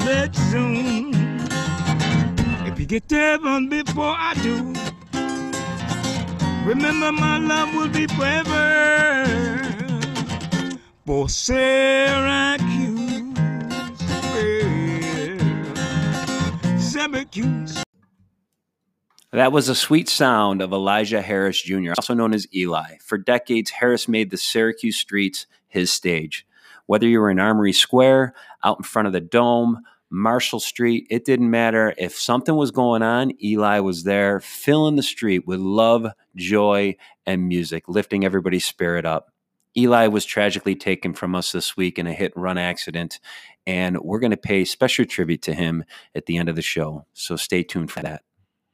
let soon. If you get to heaven before I do, remember my love will be forever for Syracuse, well, Syracuse. That was a sweet sound of Elijah Harris Jr., also known as Eli. For decades, Harris made the Syracuse streets his stage. Whether you were in Armory Square, out in front of the Dome, Marshall Street, it didn't matter. If something was going on, Eli was there, filling the street with love, joy, and music, lifting everybody's spirit up. Eli was tragically taken from us this week in a hit-and-run accident, and we're going to pay special tribute to him at the end of the show. So stay tuned for that.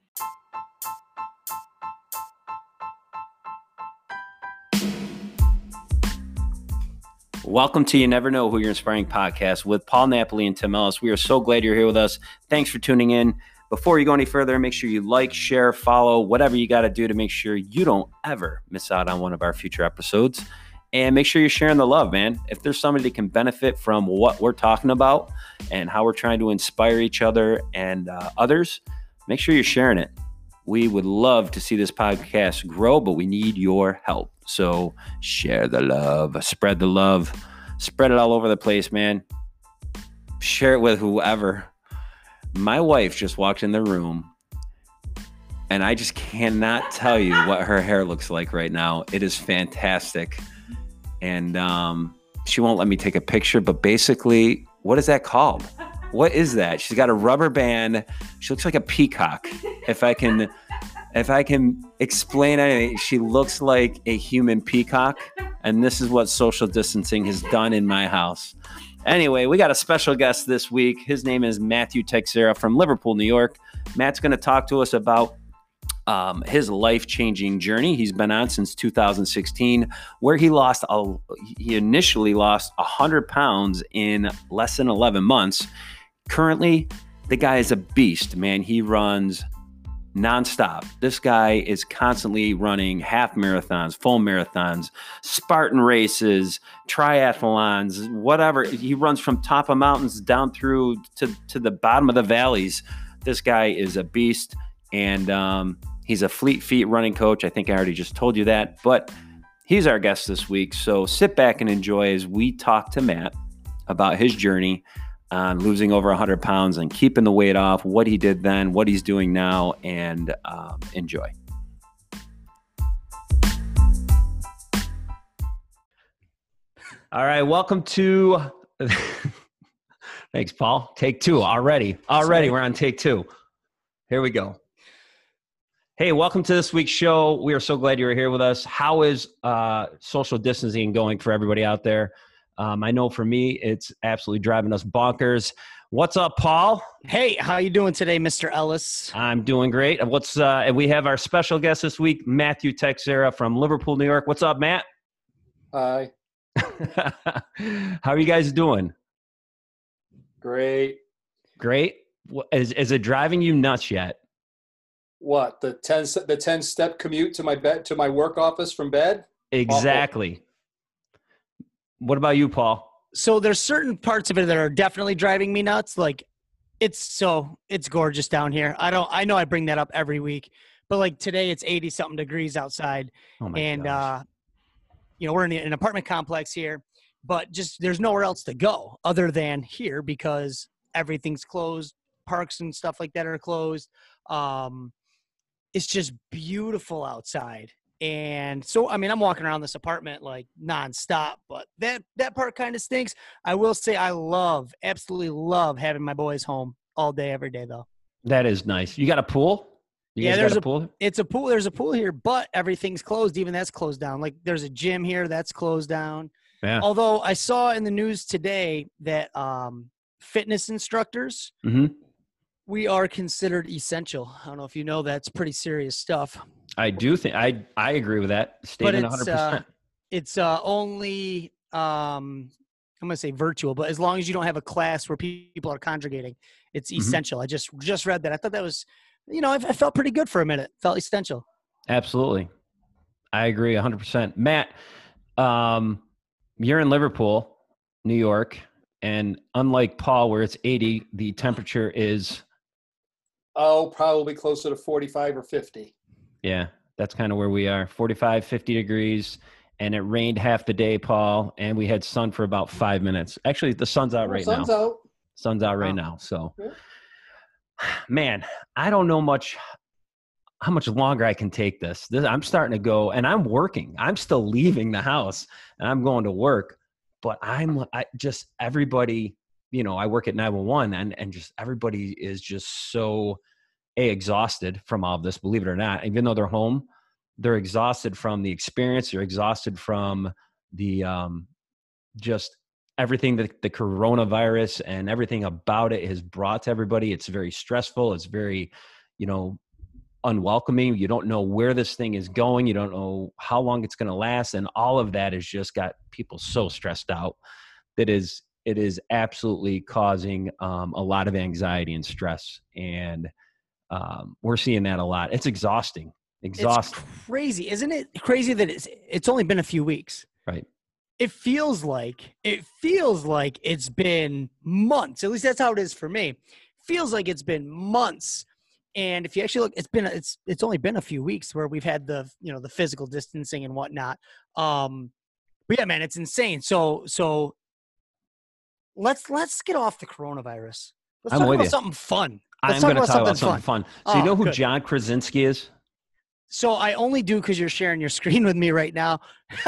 Welcome to You Never Know Who You're Inspiring podcast with Paul Napoli and Tim Ellis. We are so glad you're here with us. Thanks for tuning in. Before you go any further, make sure you like, share, follow, whatever you got to do to make sure you don't ever miss out on one of our future episodes. And make sure you're sharing the love, man. If there's somebody that can benefit from what we're talking about and how we're trying to inspire each other and others, make sure you're sharing it. We would love to see this podcast grow, but we need your help. So share the love, spread the love, spread it all over the place, man. Share it with whoever. My wife just walked in the room, and I just cannot tell you what her hair looks like right now. It is fantastic. And she won't let me take a picture, but basically, what is that called? What is that? She's got a rubber band. She looks like a peacock. If I can explain anything, she looks like a human peacock. And this is what social distancing has done in my house. Anyway, we got a special guest this week. His name is Matthew Teixeira from Liverpool, New York. Matt's going to talk to us about his life-changing journey he's been on since 2016, where he initially lost 100 pounds in less than 11 months. Currently, the guy is a beast, man. He runs nonstop. This guy is constantly running half marathons, full marathons, Spartan races, triathlons, whatever. He runs from top of mountains down through to the bottom of the valleys. This guy is a beast, and he's a Fleet Feet running coach. I think I already just told you that, but he's our guest this week. So sit back and enjoy as we talk to Matt about his journey on losing over 100 pounds and keeping the weight off, what he did then, what he's doing now, and enjoy. All right, welcome to... Thanks, Paul. Take two already. We're on take two. Here we go. Hey, welcome to this week's show. We are so glad you're here with us. How is social distancing going for everybody out there? I know for me, it's absolutely driving us bonkers. What's up, Paul? Hey, how you doing today, Mr. Ellis? I'm doing great. And we have our special guest this week, Matthew Teixeira from Liverpool, New York. What's up, Matt? Hi. How are you guys doing? Great. Is it driving you nuts yet? What, the 10-step commute to my work office from bed? Exactly. Awful. What about you, Paul? So there's certain parts of it that are definitely driving me nuts. Like it's gorgeous down here. I know I bring that up every week, but like today it's 80 something degrees outside. Oh my gosh. We're in an apartment complex here, but just there's nowhere else to go other than here because everything's closed. Parks and stuff like that are closed. It's just beautiful outside. And so, I mean, I'm walking around this apartment like nonstop, but that part kind of stinks. I will say I absolutely love having my boys home all day, every day though. That is nice. You got a pool? There's a pool. It's a pool. There's a pool here, but everything's closed. Even that's closed down. Like there's a gym here that's closed down. Yeah. Although I saw in the news today that fitness instructors, we are considered essential. I don't know if you know that's pretty serious stuff. I do think I agree with that statement 100%. It's only I'm going to say virtual, but as long as you don't have a class where people are congregating, it's essential. I just read that. I thought that was, I felt pretty good for a minute. Felt essential. Absolutely. I agree 100%. Matt, you're in Liverpool, New York. And unlike Paul, where it's 80, the temperature is. Oh, probably closer to 45 or 50. Yeah, that's kind of where we are. 45, 50 degrees. And it rained half the day, Paul. And we had sun for about 5 minutes. Actually, the sun's out right now. Sun's out. Sun's out right now. So, man, I don't know how much longer I can take this. I'm starting to go, and I'm working. I'm still leaving the house, and I'm going to work. But everybody, I work at 911, and just everybody is just so exhausted from all of this, believe it or not. Even though they're home, they're exhausted from the experience. They're exhausted from the just everything that the coronavirus and everything about it has brought to everybody. It's very stressful. It's very, unwelcoming. You don't know where this thing is going. You don't know how long it's going to last. And all of that has just got people so stressed out that it is absolutely causing a lot of anxiety and stress. And we're seeing that a lot. It's exhausting. It's crazy. Isn't it crazy that it's only been a few weeks? Right. It feels like it's been months. At least that's how it is for me. Feels like it's been months. And if you actually look, it's only been a few weeks where we've had the physical distancing and whatnot. But yeah, man, it's insane. So let's get off the coronavirus. Let's talk about something fun. I'm going to talk about something fun. So you know who good. John Krasinski is? So I only do because you're sharing your screen with me right now.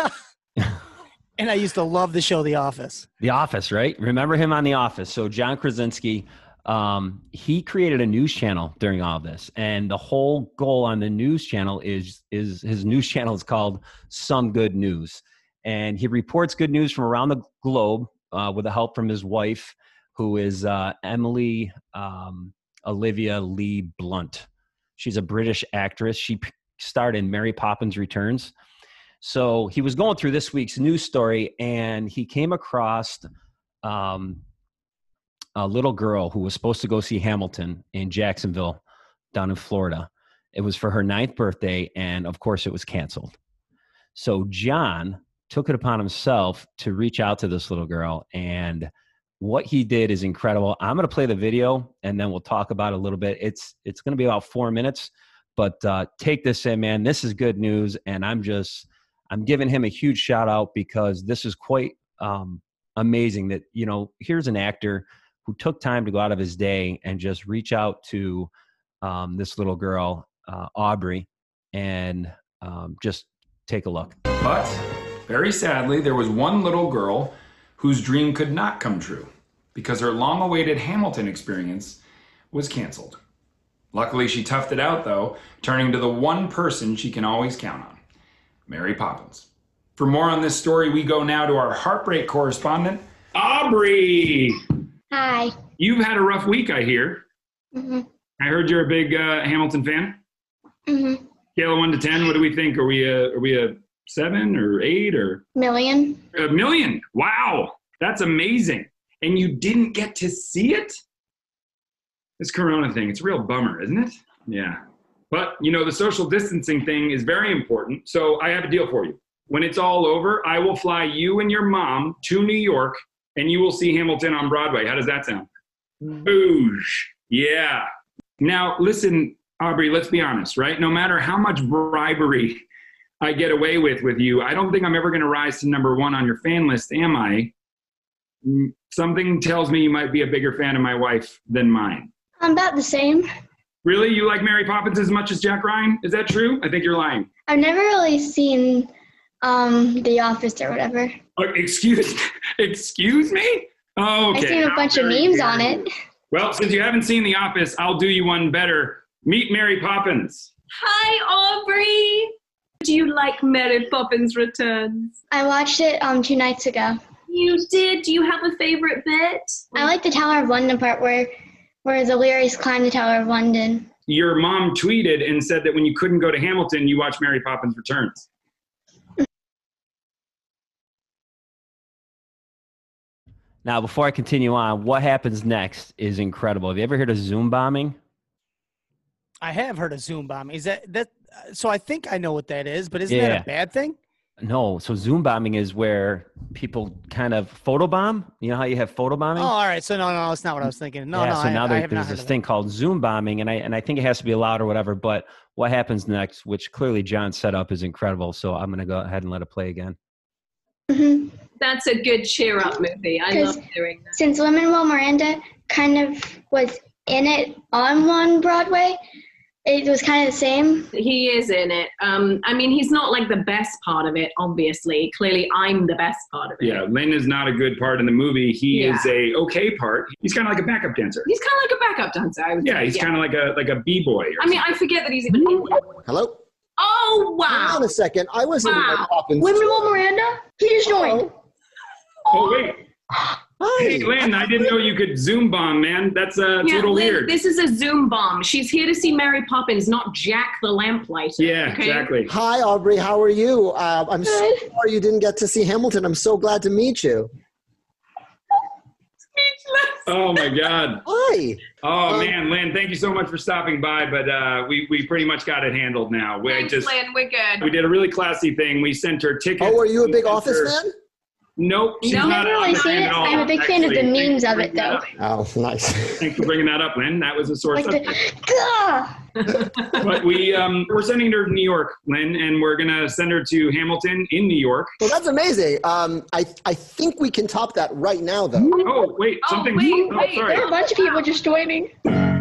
And I used to love the show The Office. The Office, right? Remember him on The Office. So John Krasinski, he created a news channel during all of this. And the whole goal on the news channel is his news channel is called Some Good News. And he reports good news from around the globe with the help from his wife, who is Emily Olivia Lee Blunt. She's a British actress. She starred in Mary Poppins Returns. So he was going through this week's news story, and he came across a little girl who was supposed to go see Hamilton in Jacksonville down in Florida. It was for her 9th birthday, and of course it was canceled. So John took it upon himself to reach out to this little girl, and what he did is incredible. I'm going to play the video, and then we'll talk about it a little bit. It's going to be about 4 minutes, but take this in, man. This is good news, and I'm giving him a huge shout out because this is quite amazing that, here's an actor who took time to go out of his day and just reach out to this little girl, Aubrey, and just take a look. But very sadly, there was one little girl whose dream could not come true because her long-awaited Hamilton experience was canceled. Luckily, she toughed it out, though, turning to the one person she can always count on, Mary Poppins. For more on this story, we go now to our heartbreak correspondent, Aubrey. Hi. You've had a rough week, I hear. Mm-hmm. I heard you're a big Hamilton fan. Mm-hmm. Scale of 1 to 10, what do we think? Are we a 7 or 8 or? Million. A million. Wow. That's amazing. And you didn't get to see it? This Corona thing, it's a real bummer, isn't it? Yeah. But, the social distancing thing is very important. So I have a deal for you. When it's all over, I will fly you and your mom to New York, and you will see Hamilton on Broadway. How does that sound? Boosh. Yeah. Now, listen, Aubrey, let's be honest, right? No matter how much bribery I get away with you, I don't think I'm ever going to rise to number 1 on your fan list, am I? Something tells me you might be a bigger fan of my wife than mine. I'm about the same. Really? You like Mary Poppins as much as Jack Ryan? Is that true? I think you're lying. I've never really seen The Office or whatever. Excuse me? Oh, okay. I've seen a bunch of memes on it. Well, since you haven't seen The Office, I'll do you one better. Meet Mary Poppins. Hi, Aubrey. Do you like Mary Poppins Returns? I watched it 2 nights ago. You did? Do you have a favorite bit? I like the Tower of London part where the Learys climb the Tower of London. Your mom tweeted and said that when you couldn't go to Hamilton, you watched Mary Poppins Returns. Now, before I continue on, what happens next is incredible. Have you ever heard of Zoom bombing? I have heard of Zoom bombing. Is that so? I think I know what that is, but isn't that a bad thing? No. So Zoom bombing is where people kind of photobomb. You know how you have photobombing? Oh, all right. So no, that's not what I was thinking. No, yeah, no. so now I have not there's heard this of thing called Zoom bombing, and I think it has to be allowed or whatever. But what happens next, which clearly John set up, is incredible. So I'm going to go ahead and let it play again. Hmm. That's a good cheer up movie. I love doing that. Since Lin-Manuel Miranda kind of was in it on Broadway, it was kind of the same. He is in it. I mean, he's not like the best part of it, obviously. Clearly, I'm the best part of it. Yeah, Lin is not a good part in the movie. He Yeah. is a okay part. He's kind of like a backup dancer. He's kind of like a backup dancer, I would say. He's kind of like a b-boy. I mean, I forget that he's even in it. Hello? Oh, Hang wow. on a second. I wasn't in Wow. Mary Poppins. Lin-Manuel Miranda, he just joined. Oh wait, Hi. hey Lin, I didn't know you could Zoom bomb, man. That's a Yeah, little Lynn, weird. this is a Zoom bomb. She's here to see Mary Poppins, not Jack the Lamplighter. Yeah, okay? exactly. Hi, Aubrey. How are you? I'm so Good. sorry you didn't get to see Hamilton. I'm so glad to meet you. Speechless. Oh my God. Hi. Oh man, Lynn, thank you so much for stopping by. But we pretty much got it handled now. Thanks, Lynn. We're good. We did a really classy thing. We sent her tickets. Oh, are you a We big sent Office her- fan? Nope. She's No, not I've never really a fan seen it. at all, I'm a big fan of the actually. memes Thanks of for it, bringing that though. up. Oh, nice. Thanks for bringing that up, Lynn. That was a sore Like subject. But we're sending her to New York, Lynn, and we're gonna send her to Hamilton in New York. Well, that's amazing. I think we can top that right now, though. Oh wait, Oh, something. wait. sorry. There are a bunch of people just joining.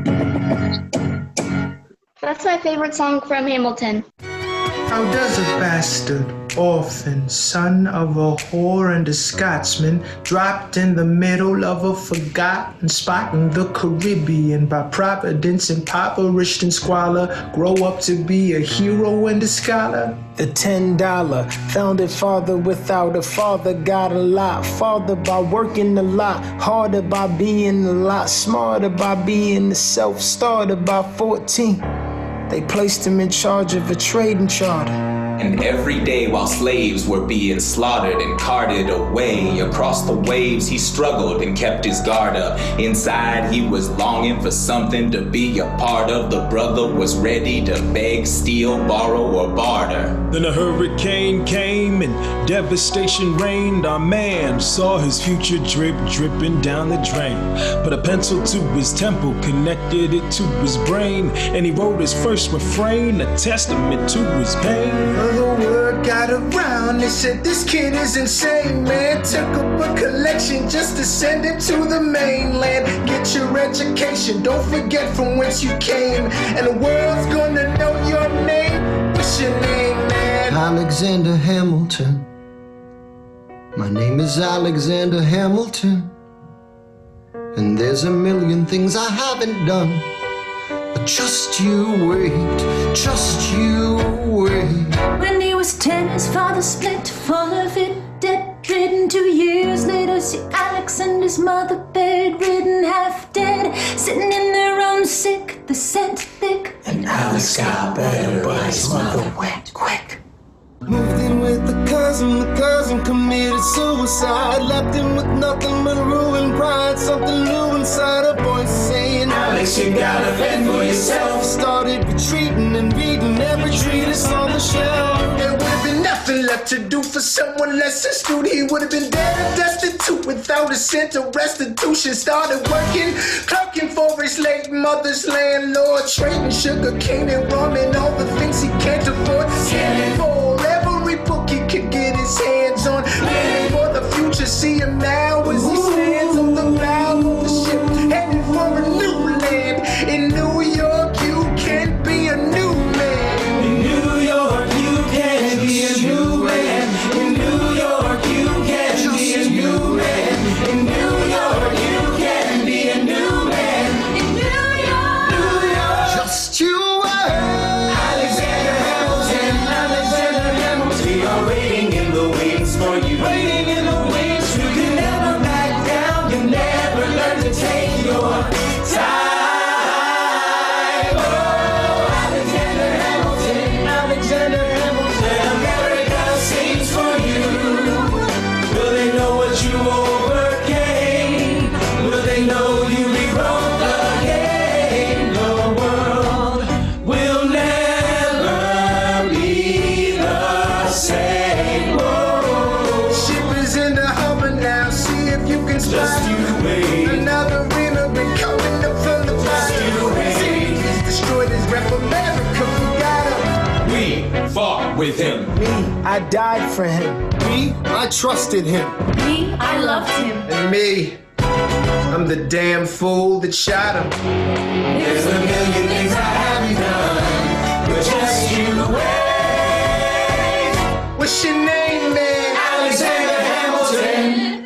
That's my favorite song from Hamilton. How does a bastard, orphan, son of a whore and a Scotsman, dropped in the middle of a forgotten spot in the Caribbean by providence, impoverished and squalor, grow up to be a hero and a scholar? The $10 founded father without a father got a lot farther by working a lot harder, by being a lot smarter, by being a self-starter. By 14 they placed him in charge of a trading charter. And every day while slaves were being slaughtered and carted away across the waves, he struggled and kept his guard up. Inside he was longing for something to be a part of. The brother was ready to beg, steal, borrow, or barter. Then a hurricane came and devastation reigned. Our man saw his future dripping down the drain. Put a pencil to his temple, connected it to his brain, and he wrote his first refrain, a testament to his pain. The word got around, they said this kid is insane, man. Took up a collection just to send it to the mainland. Get your education, don't forget from whence you came, and the world's gonna know your name. What's your name, man? Alexander Hamilton. My name is Alexander Hamilton, and there's a million things I haven't done. But just you wait, just you wait. When he was 10, his father split, full of it, debt-ridden. 2 years later, see Alex and his mother bedridden, half dead, sitting in their own sick, the scent thick. And Alex got better, but his mother went quick. Moved in with the cousin committed suicide. Left him with nothing but ruined pride. Something new inside, a voice saying, Alex, you gotta fend for yourself. Started retreating and reading every treatise on the shelf. There would have been nothing left to do for someone less astute. He would have been dead and destitute without a cent of restitution. Started working, clerking for his late mother's landlord, trading sugar cane and rum and all the things he can't afford. Selling for every book he could get his hands on. Planning for the future, see him now as he stands on the bow of the ship, heading for a new land. In New York, you can be a new man. In New York, you can be a new man. In New York, you can be a new man. In New York, you can be a new man. In New York, New York, just you wait. Alexander Hamilton, Alexander Hamilton, we are waiting in the wings for you. Waiting in the wings, you can never with him. Me, I died for him. Me, I trusted him. Me, I loved him. And me, I'm the damn fool that shot him. There's a million things I haven't done, but just you wait. What's your name, man? Alexander Hamilton.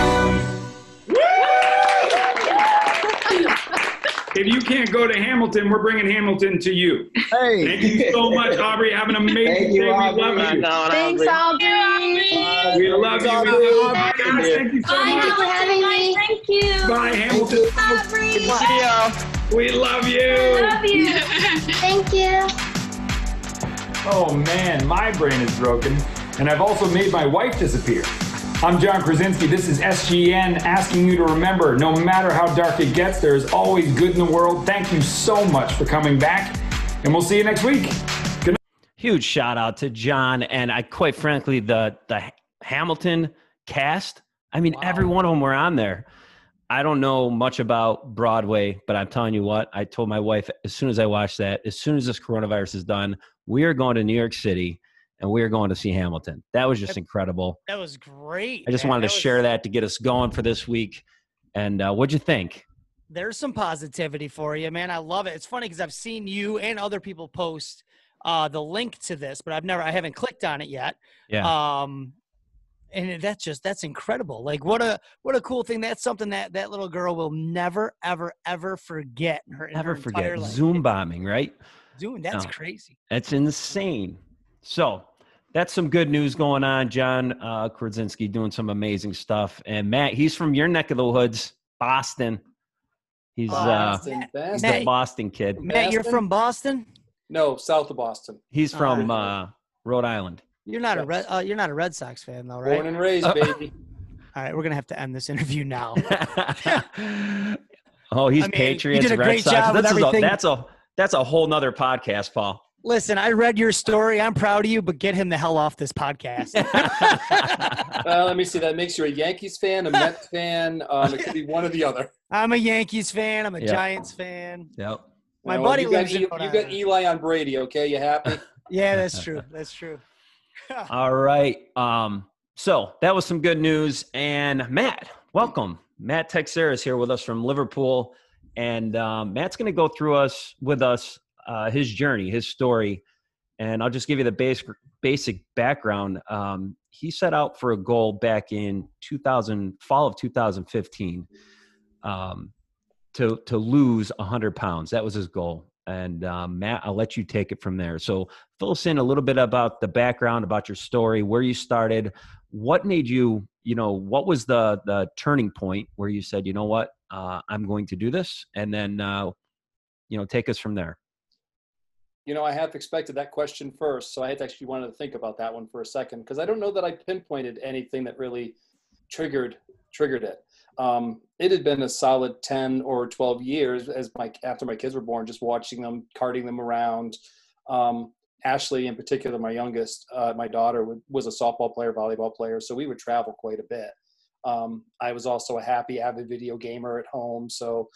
If you can't go to Hamilton, we're bringing Hamilton to you. Hey. Thank you so much, Aubrey. Have an amazing day. We love you. Thanks, Aubrey. We love you. We love you. Guys, thank you so Thank you much. for having me. Thank you. Bye, Hamilton. Aubrey. We love you. Love you. Thank you. Oh man, my brain is broken, and I've also made my wife disappear. I'm John Krasinski. This is SGN asking you to remember, no matter how dark it gets, there is always good in the world. Thank you so much for coming back, and we'll see you next week. Good night. Huge shout out to John, and I quite frankly the Hamilton cast. I mean, every one of them were on there. I don't know much about Broadway, but I'm telling you what, I told my wife as soon as I watched that, as soon as this coronavirus is done, we are going to New York City and we are going to see Hamilton. That was just incredible. That was great. I just wanted to share that to get us going for this week. And what'd you think? There's some positivity for you, man. I love it. It's funny because I've seen you and other people post the link to this, but I haven't clicked on it yet. Yeah. And that's incredible. Like what a cool thing. That's something that little girl will never, ever, ever forget. In her entire life. Zoom bombing, right? Zoom. That's crazy. That's insane. So that's some good news going on. John Krasinski doing some amazing stuff. And Matt, he's from your neck of the woods, Boston. He's the Boston kid. Matt, you're from Boston? No, south of Boston. He's from Rhode Island. You're not a Red Sox fan though, right? Born and raised, baby. All right, we're gonna have to end this interview now. Oh, he's Patriots, you did a Red great Sox. job with everything. That's a whole nother podcast, Paul. Listen, I read your story. I'm proud of you, but get him the hell off this podcast. Well, let me see. That makes you a Yankees fan, a Mets fan. It could be one or the other. I'm a Yankees fan. I'm a Giants fan. Yep. My buddy lives in you got Eli on Brady, okay? You happy? Yeah, that's true. That's true. All right. So that was some good news. And Matt, welcome. Matt Teixeira is here with us from Liverpool. And Matt's going to go through with us his journey, his story. And I'll just give you the basic background. He set out for a goal back in fall of 2015 to lose 100 pounds. That was his goal. And Matt, I'll let you take it from there. So fill us in a little bit about the background, about your story, where you started, what made you, what was the turning point where you said, you know what, I'm going to do this, and then, take us from there. I half expected that question first, so I had to actually wanted to think about that one for a second, because I don't know that I pinpointed anything that really triggered it. It had been a solid 10 or 12 years after my kids were born, just watching them, carting them around. Ashley, in particular, my youngest, my daughter, was a softball player, volleyball player, so we would travel quite a bit. I was also a happy, avid video gamer at home, so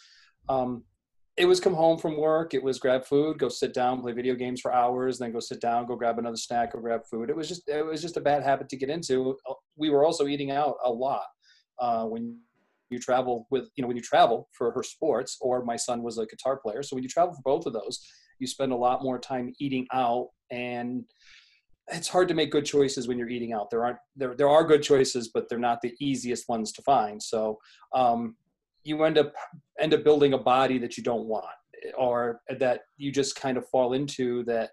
it was come home from work, it was grab food, go sit down, play video games for hours, then go sit down, go grab another snack, go grab food. It was just a bad habit to get into. We were also eating out a lot when you travel for her sports, or my son was a guitar player. So when you travel for both of those, you spend a lot more time eating out, and it's hard to make good choices when you're eating out. There are good choices, but they're not the easiest ones to find. So you end up building a body that you don't want, or that you just kind of fall into that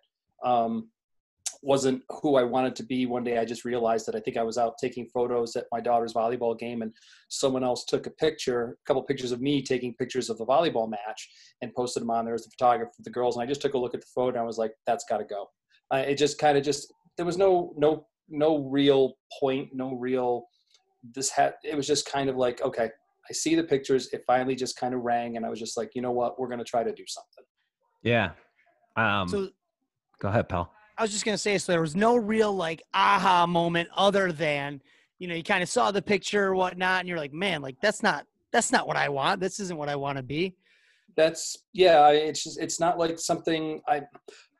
wasn't who I wanted to be. One day I just realized that I think I was out taking photos at my daughter's volleyball game, and someone else took a couple pictures of me taking pictures of the volleyball match and posted them on there as the photographer for the girls. And I just took a look at the photo and I was like, that's got to go. It just kind of there was no real point, it was just kind of like, okay, I see the pictures. It finally just kind of rang, and I was just like, you know what, we're going to try to do something. Yeah. So go ahead, pal. I was just going to say, so there was no real aha moment other than, you kind of saw the picture or whatnot, and you're like, man, that's not what I want. This isn't what I want to be. It's not like something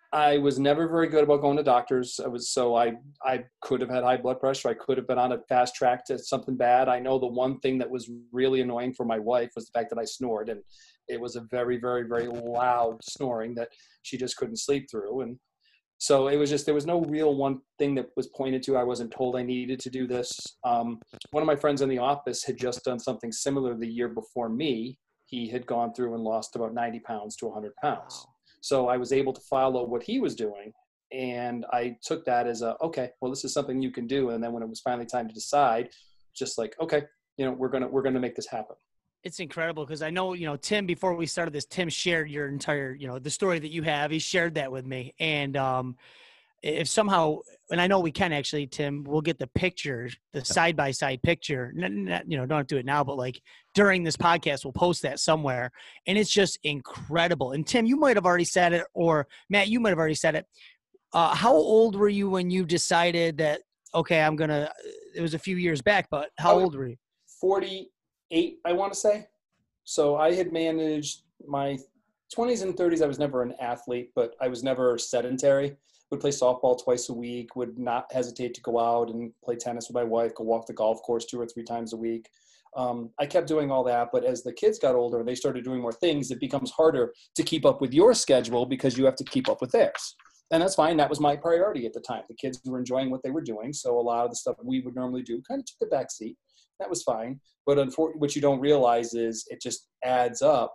I was never very good about going to doctors. I could have had high blood pressure. I could have been on a fast track to something bad. I know the one thing that was really annoying for my wife was the fact that I snored, and it was a very, very, very loud snoring that she just couldn't sleep through. And so it was just, there was no real one thing that was pointed to. I wasn't told I needed to do this. One of my friends in the office had just done something similar the year before me. He had gone through and lost about 90 pounds to 100 pounds. Wow. So I was able to follow what he was doing. And I took that as okay, well, this is something you can do. And then when it was finally time to decide, just like, okay, we're going to make this happen. It's incredible because I know, Tim, before we started this, Tim shared your entire, the story that you have. He shared that with me. And if somehow, and I know we can actually, Tim, we'll get the picture, the side-by-side picture. Don't do it now, but like during this podcast, we'll post that somewhere. And it's just incredible. And Tim, you might have already said it, or Matt, you might have already said it. How old were you when you decided that, okay, it was a few years back, but how old were you? 48, I want to say. So I had managed my 20s and 30s. I was never an athlete, but I was never sedentary. Would play softball twice a week, would not hesitate to go out and play tennis with my wife, go walk the golf course 2 or 3 times a week. I kept doing all that, but as the kids got older and they started doing more things, it becomes harder to keep up with your schedule because you have to keep up with theirs. And that's fine. That was my priority at the time. The kids were enjoying what they were doing. So a lot of the stuff we would normally do kind of took the back seat. That was fine. But unfortunately, what you don't realize is it just adds up.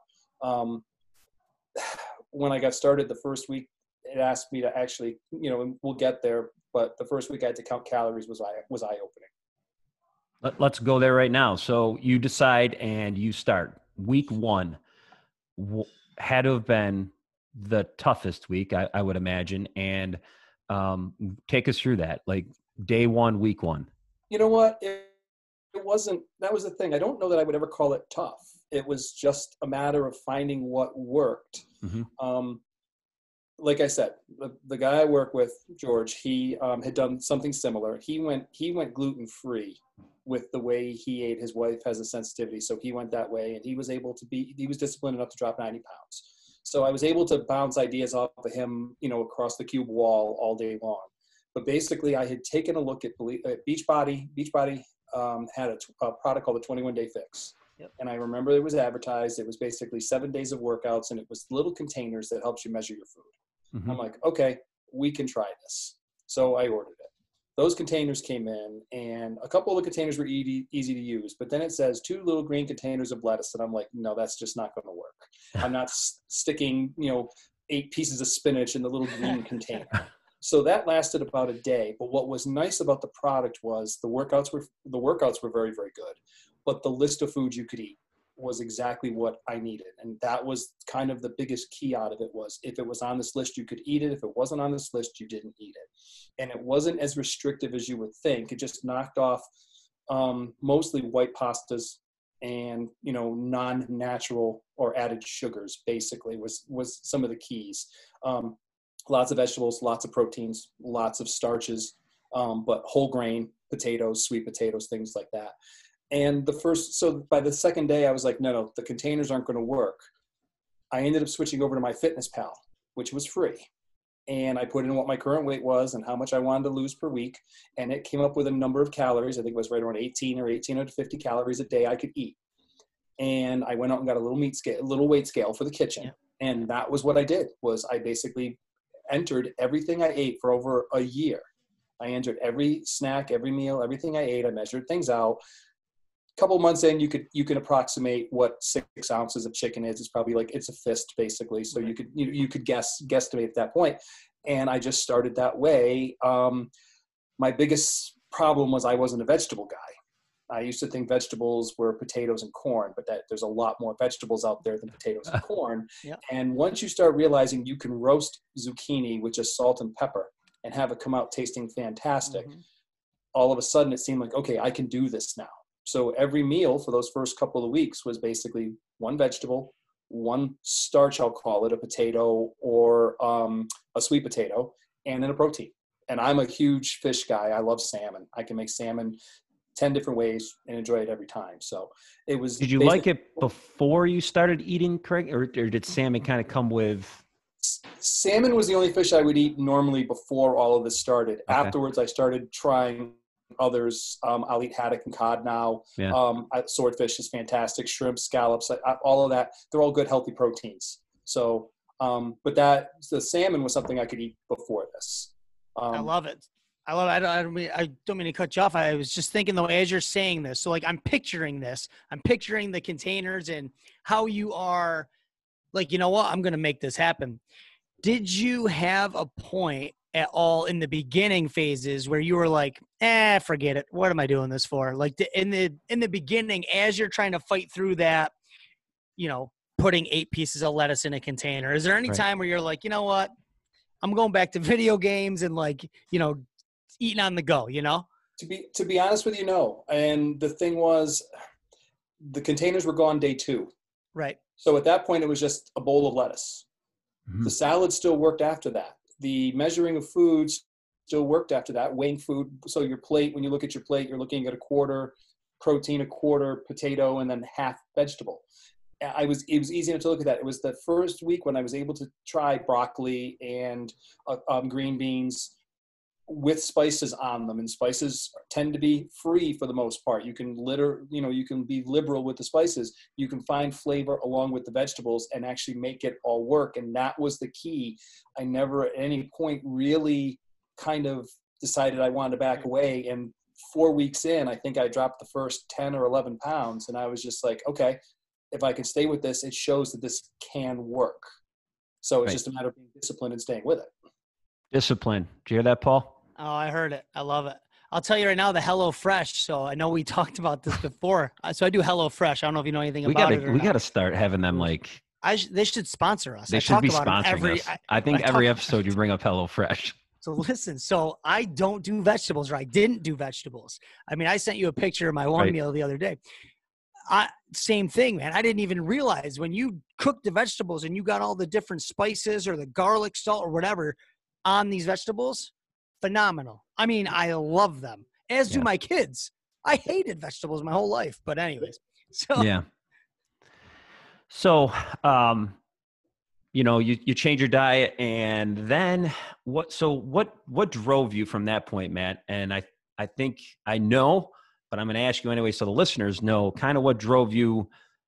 When I got started the first week, it asked me to actually, and we'll get there, but the first week I had to count calories was eye-opening. Let's go there right now. So you decide and you start. Week 1 had to have been the toughest week, I would imagine. And take us through that, like day 1, week 1. You know what? It wasn't, that was the thing. I don't know that I would ever call it tough. It was just a matter of finding what worked. Mm-hmm. Like I said, the guy I work with, George, he had done something similar. He went gluten-free with the way he ate. His wife has a sensitivity, so he went that way, and he was disciplined enough to drop 90 pounds. So I was able to bounce ideas off of him, across the cube wall all day long. But basically, I had taken a look at Beachbody. Beachbody had a product called the 21-Day Fix. Yep. And I remember it was advertised. It was basically 7 days of workouts, and it was little containers that helps you measure your food. Mm-hmm. I'm like, okay, we can try this. So I ordered it. Those containers came in, and a couple of the containers were easy to use. But then it says 2 little green containers of lettuce, and I'm like, no, that's just not going to work. I'm not sticking, 8 pieces of spinach in the little green container. So that lasted about a day. But what was nice about the product was the workouts were very, very good. But the list of foods you could eat was exactly what I needed. And that was kind of the biggest key out of it was if it was on this list, you could eat it. If it wasn't on this list, you didn't eat it. And it wasn't as restrictive as you would think. It just knocked off mostly white pastas and, non-natural or added sugars, basically, was some of the keys. Lots of vegetables, lots of proteins, lots of starches, but whole grain, potatoes, sweet potatoes, things like that. And so by the second day, I was like, no, the containers aren't going to work. I ended up switching over to MyFitnessPal, which was free. And I put in what my current weight was and how much I wanted to lose per week. And it came up with a number of calories. I think it was right around 18 or 1850 calories a day I could eat. And I went out and got a little weight scale for the kitchen. Yeah. And that was what I did, was I basically entered everything I ate for over a year. I entered every snack, every meal, everything I ate. I measured things out. Couple months in, you can approximate what 6 ounces of chicken is. It's probably it's a fist basically. So you could guesstimate at that point. And I just started that way. My biggest problem was I wasn't a vegetable guy. I used to think vegetables were potatoes and corn, but there's a lot more vegetables out there than potatoes and corn. Yeah. And once you start realizing you can roast zucchini with just salt and pepper and have it come out tasting fantastic, all of a sudden it seemed like, okay, I can do this now. So every meal for those first couple of weeks was basically 1 vegetable, 1 starch, I'll call it, a potato or a sweet potato, and then a protein. And I'm a huge fish guy. I love salmon. I can make salmon 10 different ways and enjoy it every time. So it was. Did you like it before you started eating, Craig, or did salmon kind of come with Salmon was the only fish I would eat normally before all of this started. Okay. Afterwards, I started trying others. I'll eat haddock and cod now. Yeah. Swordfish is fantastic. Shrimp, scallops, all of that. They're all good, healthy proteins. So, but the salmon was something I could eat before this. I love it. I love it. I don't mean to cut you off. I was just thinking though, as you're saying this, so like I'm picturing this. I'm picturing the containers and how you are like, you know what? I'm going to make this happen. Did you have a point at all in the beginning phases where you were like, forget it. What am I doing this for? Like in the beginning, as you're trying to fight through that, you know, putting 8 pieces of lettuce in a container, is there any time where you're like, you know what? I'm going back to video games and like, you know, eating on the go, you know? To be honest with you, no. And the thing was, the containers were gone day 2. Right. So at that point, it was just a bowl of lettuce. Mm-hmm. The salad still worked after that. The measuring of foods still worked after that, weighing food. So your plate, when you look at your plate, you're looking at a quarter protein, a quarter potato, and then half vegetable. It was easy enough to look at that. It was the first week when I was able to try broccoli and green beans with spices on them, and spices tend to be free for the most part. You can you can be liberal with the spices. You can find flavor along with the vegetables and actually make it all work. And that was the key. I never at any point really kind of decided I wanted to back away. And 4 weeks in, I think I dropped the first 10 or 11 pounds. And I was just like, okay, if I can stay with this, it shows that this can work. So it's just a matter of being disciplined and staying with it. Discipline. Did you hear that, Paul? Oh, I heard it. I love it. I'll tell you right now, the HelloFresh. So I know we talked about this before. So I do HelloFresh. I don't know if you know anything about it. We got to start having them like. They should sponsor us. They should be sponsoring us. I think every episode you bring up HelloFresh. So listen, so I don't do vegetables, or I didn't do vegetables. I mean, I sent you a picture of my one meal the other day. Same thing, man. I didn't even realize when you cook the vegetables and you got all the different spices or the garlic, salt, or whatever on these vegetables, phenomenal. I mean, I love them, as do my kids. I hated vegetables my whole life, but anyways. So yeah. So, you know, you change your diet, and then what drove you from that point, Matt? And I think I know, but I'm going to ask you anyway, so the listeners know kind of what drove you.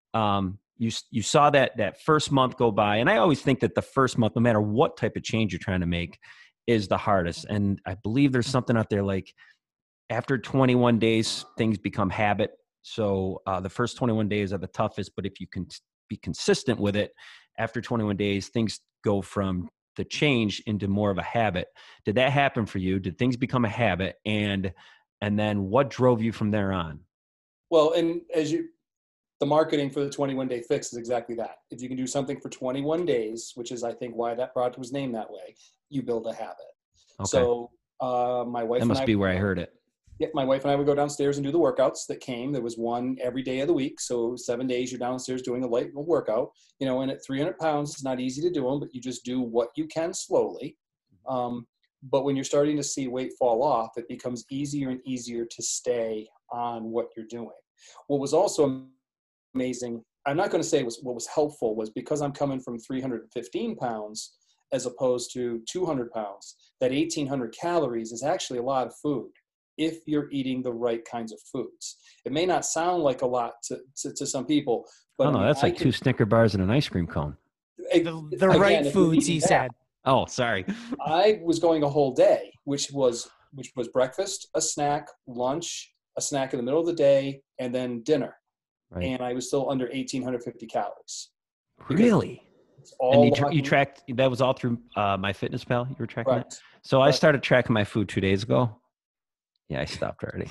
You saw that first month go by, and I always think that the first month, no matter what type of change you're trying to make, is the hardest. And I believe there's something out there like after 21 days, things become habit. So the first 21 days are the toughest, but if you can be consistent with it, after 21 days, things go from the change into more of a habit. Did that happen for you? Did things become a habit? And then what drove you from there on? Well, and the marketing for the 21-day fix is exactly that. If you can do something for 21 days, which is, I think, why that product was named that way, you build a habit. Okay. So my wife and I... That must be where I heard it. Yeah, my wife and I would go downstairs and do the workouts that came. There was one every day of the week. So 7 days you're downstairs doing a light workout. You know, and at 300 pounds, it's not easy to do them, but you just do what you can slowly. But when you're starting to see weight fall off, it becomes easier and easier to stay on what you're doing. What was also amazing, I'm not going to say what was helpful, was because I'm coming from 315 pounds as opposed to 200 pounds, that 1,800 calories is actually a lot of food if you're eating the right kinds of foods. It may not sound like a lot to some people, but no, that's like 2 Snicker bars and an ice cream cone. The right foods, he said. Oh, sorry. I was going a whole day, which was breakfast, a snack, lunch, a snack in the middle of the day, and then dinner. Right. And I was still under 1,850 calories. Really? And you tracked, that was all through MyFitnessPal? You were tracking that? So I started tracking my food 2 days ago. Yeah, I stopped already.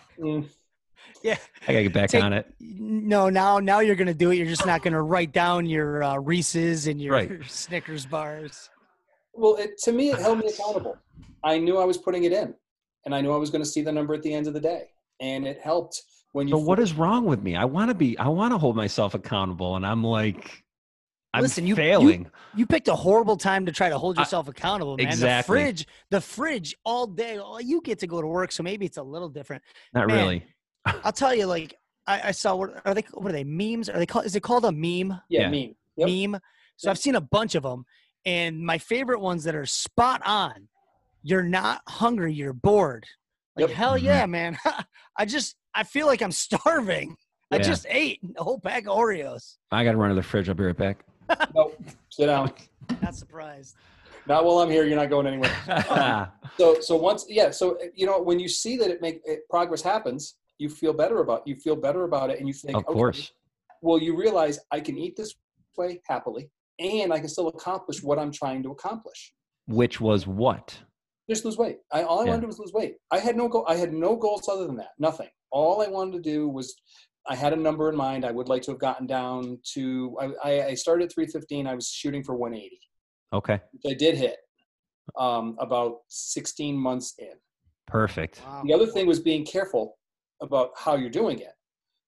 Yeah. I got to get back on it. No, now you're going to do it. You're just not going to write down your Reese's and your Snickers bars. Well, to me, it held me accountable. I knew I was putting it in, and I knew I was going to see the number at the end of the day, and it helped. When you. So what is wrong with me? I want to hold myself accountable, and I'm like, I'm failing. You picked a horrible time to try to hold yourself accountable, man. Exactly. The fridge all day. Oh, you get to go to work, so maybe it's a little different. Not really. I'll tell you, like I saw. What are they? What are they? Memes? Are they called? Is it called a meme? Yeah. Meme. Yep. Meme. So I've seen a bunch of them. And my favorite ones that are spot on. You're not hungry. You're bored. Like, hell yeah, man. I feel like I'm starving. I just ate a whole pack of Oreos. I got to run to the fridge. I'll be right back. Nope. Sit down. Not surprised. Not while I'm here. You're not going anywhere. So when you see that progress happens, you feel better about it, and you think, of course. Okay, well, you realize I can eat this way happily, and I can still accomplish what I'm trying to accomplish. Which was what? Just lose weight. All I wanted to do was lose weight. I had no goals other than that. Nothing. All I wanted to do was, I had a number in mind. I would like to have gotten down to, I started at 315. I was shooting for 180. Okay. Which I did hit about 16 months in. Perfect. Wow. The other thing was being careful about how you're doing it.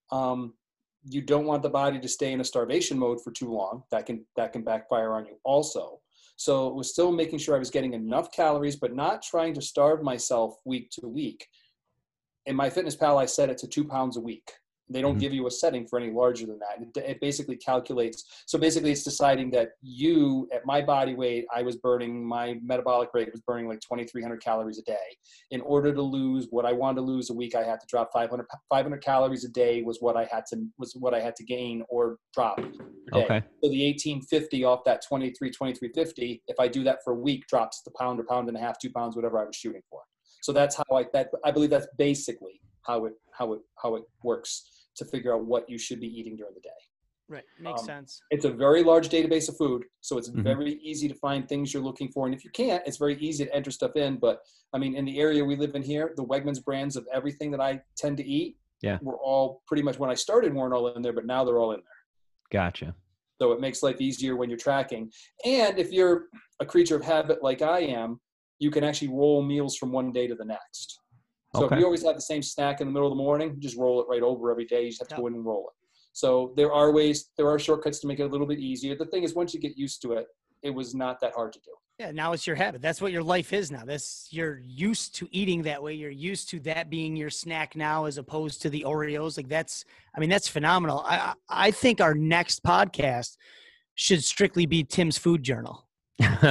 You don't want the body to stay in a starvation mode for too long. That can backfire on you also. So it was still making sure I was getting enough calories, but not trying to starve myself week to week. In MyFitnessPal, I set it to 2 pounds a week. They don't give you a setting for any larger than that. It basically calculates. So basically it's deciding that at my body weight, my metabolic rate was burning like 2,300 calories a day. In order to lose what I wanted to lose a week, I had to drop 500 calories a day was what I had to gain or drop per day. Okay. So the 1850 off that 2350, if I do that for a week, drops the pound or pound and a half, 2 pounds, whatever I was shooting for. So that's how I believe that's basically how it works to figure out what you should be eating during the day. Right. Makes sense. It's a very large database of food, so it's very easy to find things you're looking for. And if you can't, it's very easy to enter stuff in. But I mean, in the area we live in here, the Wegmans brands of everything that I tend to eat, were all pretty much, when I started, weren't all in there, but now they're all in there. Gotcha. So it makes life easier when you're tracking. And if you're a creature of habit like I am, you can actually roll meals from one day to the next. So if you always have the same snack in the middle of the morning, just roll it right over every day. You just have to go in and roll it. So there are shortcuts to make it a little bit easier. The thing is, once you get used to it, it was not that hard to do. Yeah, now it's your habit. That's what your life is now. You're used to eating that way. You're used to that being your snack now, as opposed to the Oreos. Like that's phenomenal. I think our next podcast should strictly be Tim's food journal. Let's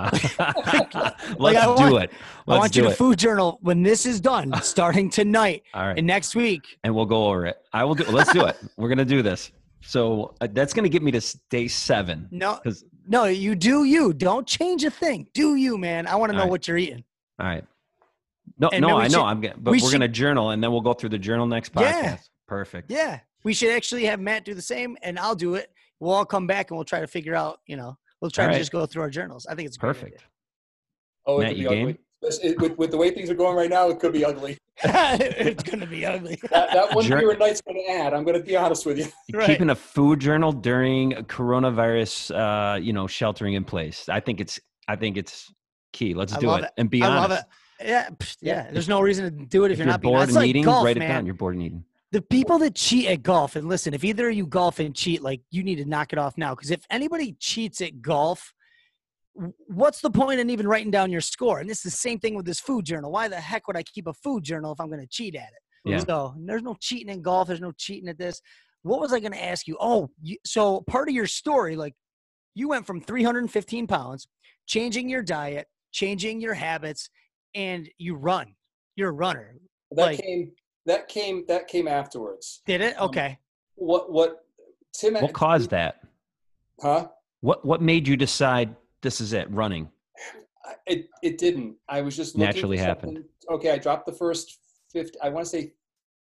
I want you to food journal when this is done, starting tonight. All right. And next week. And we'll go over it. Let's do it. We're going to do this. So that's going to get me to day 7. No, you do you. Don't change a thing. Do you, man? I want to know what you're eating. All right. I know. We're going to journal, and then we'll go through the journal next podcast. Yeah. Perfect. Yeah. We should actually have Matt do the same, and I'll do it. We'll all come back, and we'll try to figure out, we'll try to just go through our journals. I think it's perfect. Oh, it could be ugly. With the way things are going right now, it could be ugly. It's going to be ugly. that one beer a night's going to add. I'm going to be honest with you. Keeping a food journal during coronavirus, sheltering in place. I think it's key. Let's do it. And be honest. I love it. Yeah. There's no reason to do it if you're not bored being honest. and eating. Golf, write it man. down. You're bored and eating. The people that cheat at golf, and listen, if either of you golf and cheat, like, you need to knock it off now. Because if anybody cheats at golf, what's the point in even writing down your score? And it's the same thing with this food journal. Why the heck would I keep a food journal if I'm going to cheat at it? Yeah. So there's no cheating in golf. There's no cheating at this. What was I going to ask you? So part of your story, like, you went from 315 pounds, changing your diet, changing your habits, and you run. You're a runner. That came afterwards. Did it? Okay. What caused that? Huh? What made you decide this is it, running? It didn't. I was just naturally happened. Okay, I dropped the first 50. I want to say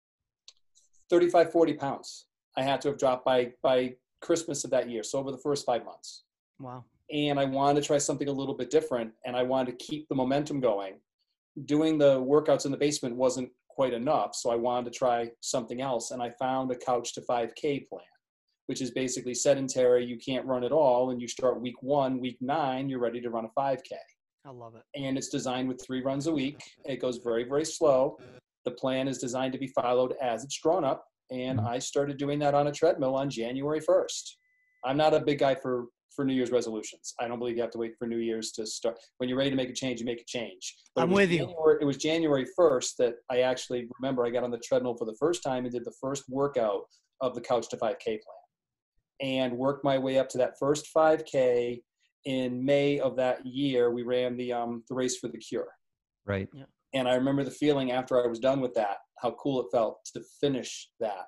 35, 40 pounds. I had to have dropped by Christmas of that year. So over the first 5 months. Wow. And I wanted to try something a little bit different, and I wanted to keep the momentum going. Doing the workouts in the basement wasn't quite enough, so I wanted to try something else, and I found a Couch to 5K plan, which is basically sedentary. You can't run at all, and you start week 1, week 9, you're ready to run a 5K. I love it. And it's designed with 3 runs a week. It goes very, very slow. The plan is designed to be followed as it's drawn up, and I started doing that on a treadmill on January 1st. I'm not a big guy for New Year's resolutions. I don't believe you have to wait for New Year's to start. When you're ready to make a change, you make a change. But I'm with you. It was January 1st that I actually remember I got on the treadmill for the first time and did the first workout of the Couch to 5K plan, and worked my way up to that first 5K. in May of that year, we ran the Race for the Cure. Right. Yeah. And I remember the feeling after I was done with that, how cool it felt to finish that.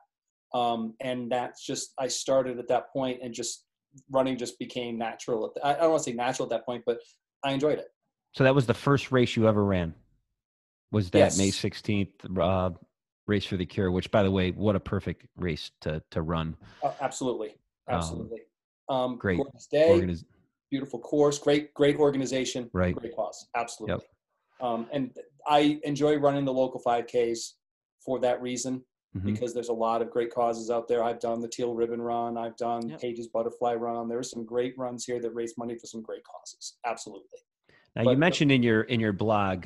And that's just, I started at that point, and just running just became natural. I don't want to say natural at that point, but I enjoyed it. So that was the first race you ever ran? Was that Yes. May 16th Race for the Cure, which, by the way, what a perfect race to run. Absolutely. Absolutely. Great. Gorgeous day, beautiful course, great organization, right. Great cause. Absolutely. Yep. And I enjoy running the local 5Ks for that reason, because there's a lot of great causes out there. I've done the Teal Ribbon Run. I've done Page's Butterfly Run. There are some great runs here that raise money for some great causes. Absolutely. Now, you mentioned in your blog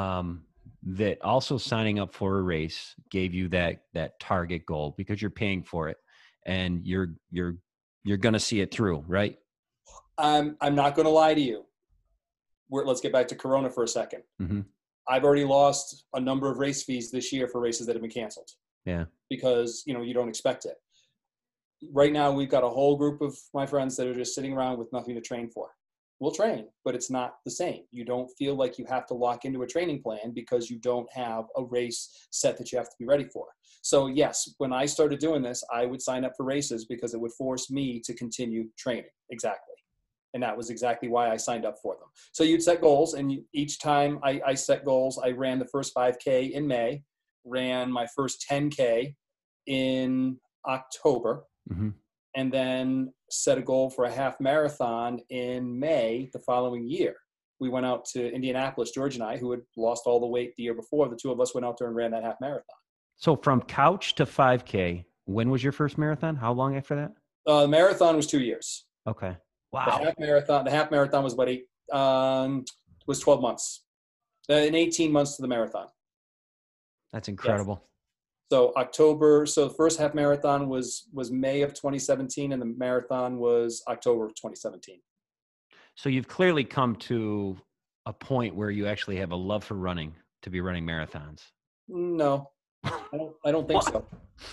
that also signing up for a race gave you that target goal, because you're paying for it and you're going to see it through, right? I'm not going to lie to you. Let's get back to Corona for a second. Mm-hmm. I've already lost a number of race fees this year for races that have been canceled. Yeah. Because, you don't expect it. Right now, we've got a whole group of my friends that are just sitting around with nothing to train for. We'll train, but it's not the same. You don't feel like you have to lock into a training plan because you don't have a race set that you have to be ready for. So yes, when I started doing this, I would sign up for races because it would force me to continue training. Exactly. And that was exactly why I signed up for them. So you'd set goals, and each time I set goals, I ran the first 5K in May, ran my first 10K in October, and then set a goal for a half marathon in May the following year. We went out to Indianapolis, George and I, who had lost all the weight the year before. The two of us went out there and ran that half marathon. So from couch to 5K, when was your first marathon? How long after that? The marathon was 2 years. Okay. Wow. The half marathon was was 12 months. In 18 months to the marathon. That's incredible. Yes. So the first half marathon was May of 2017, and the marathon was October of 2017. So you've clearly come to a point where you actually have a love for running to be running marathons. No, I don't think so.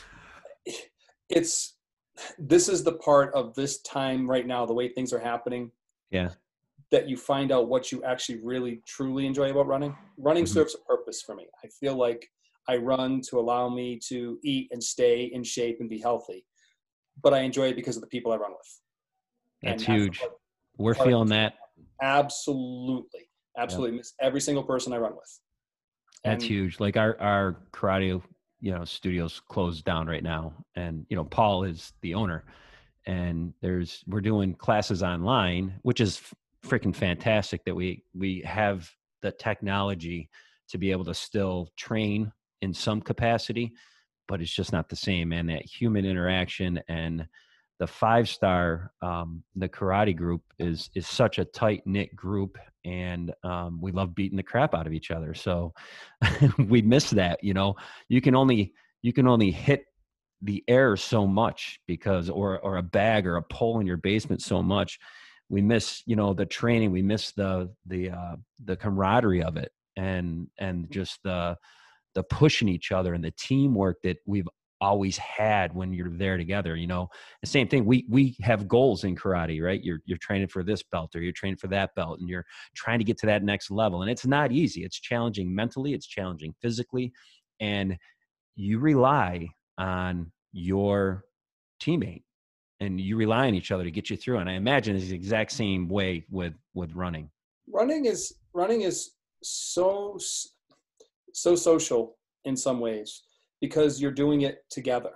This is the part of this time right now, the way things are happening. Yeah. That you find out what you actually really, truly enjoy about running. Running serves a purpose for me. I feel like I run to allow me to eat and stay in shape and be healthy, but I enjoy it because of the people I run with. That's huge. We're feeling that. Absolutely. Absolutely. Miss every single person I run with. That's huge. Like our karate, studios closed down right now. And, Paul is the owner, and we're doing classes online, which is freaking fantastic that we have the technology to be able to still train in some capacity, but it's just not the same, man. That human interaction, and the 5-star, the karate group is such a tight knit group, and we love beating the crap out of each other. So we miss that. You can only hit the air so much because, or a bag or a pole in your basement so much. We miss, the training. We miss the camaraderie of it, and just the pushing each other and the teamwork that we've always had when you're there together. The same thing. We have goals in karate, right? You're training for this belt, or you're training for that belt, and you're trying to get to that next level. And it's not easy. It's challenging mentally. It's challenging physically, and you rely on your teammate, and you rely on each other to get you through. And I imagine it's the exact same way with running. Running is so social in some ways, because you're doing it together.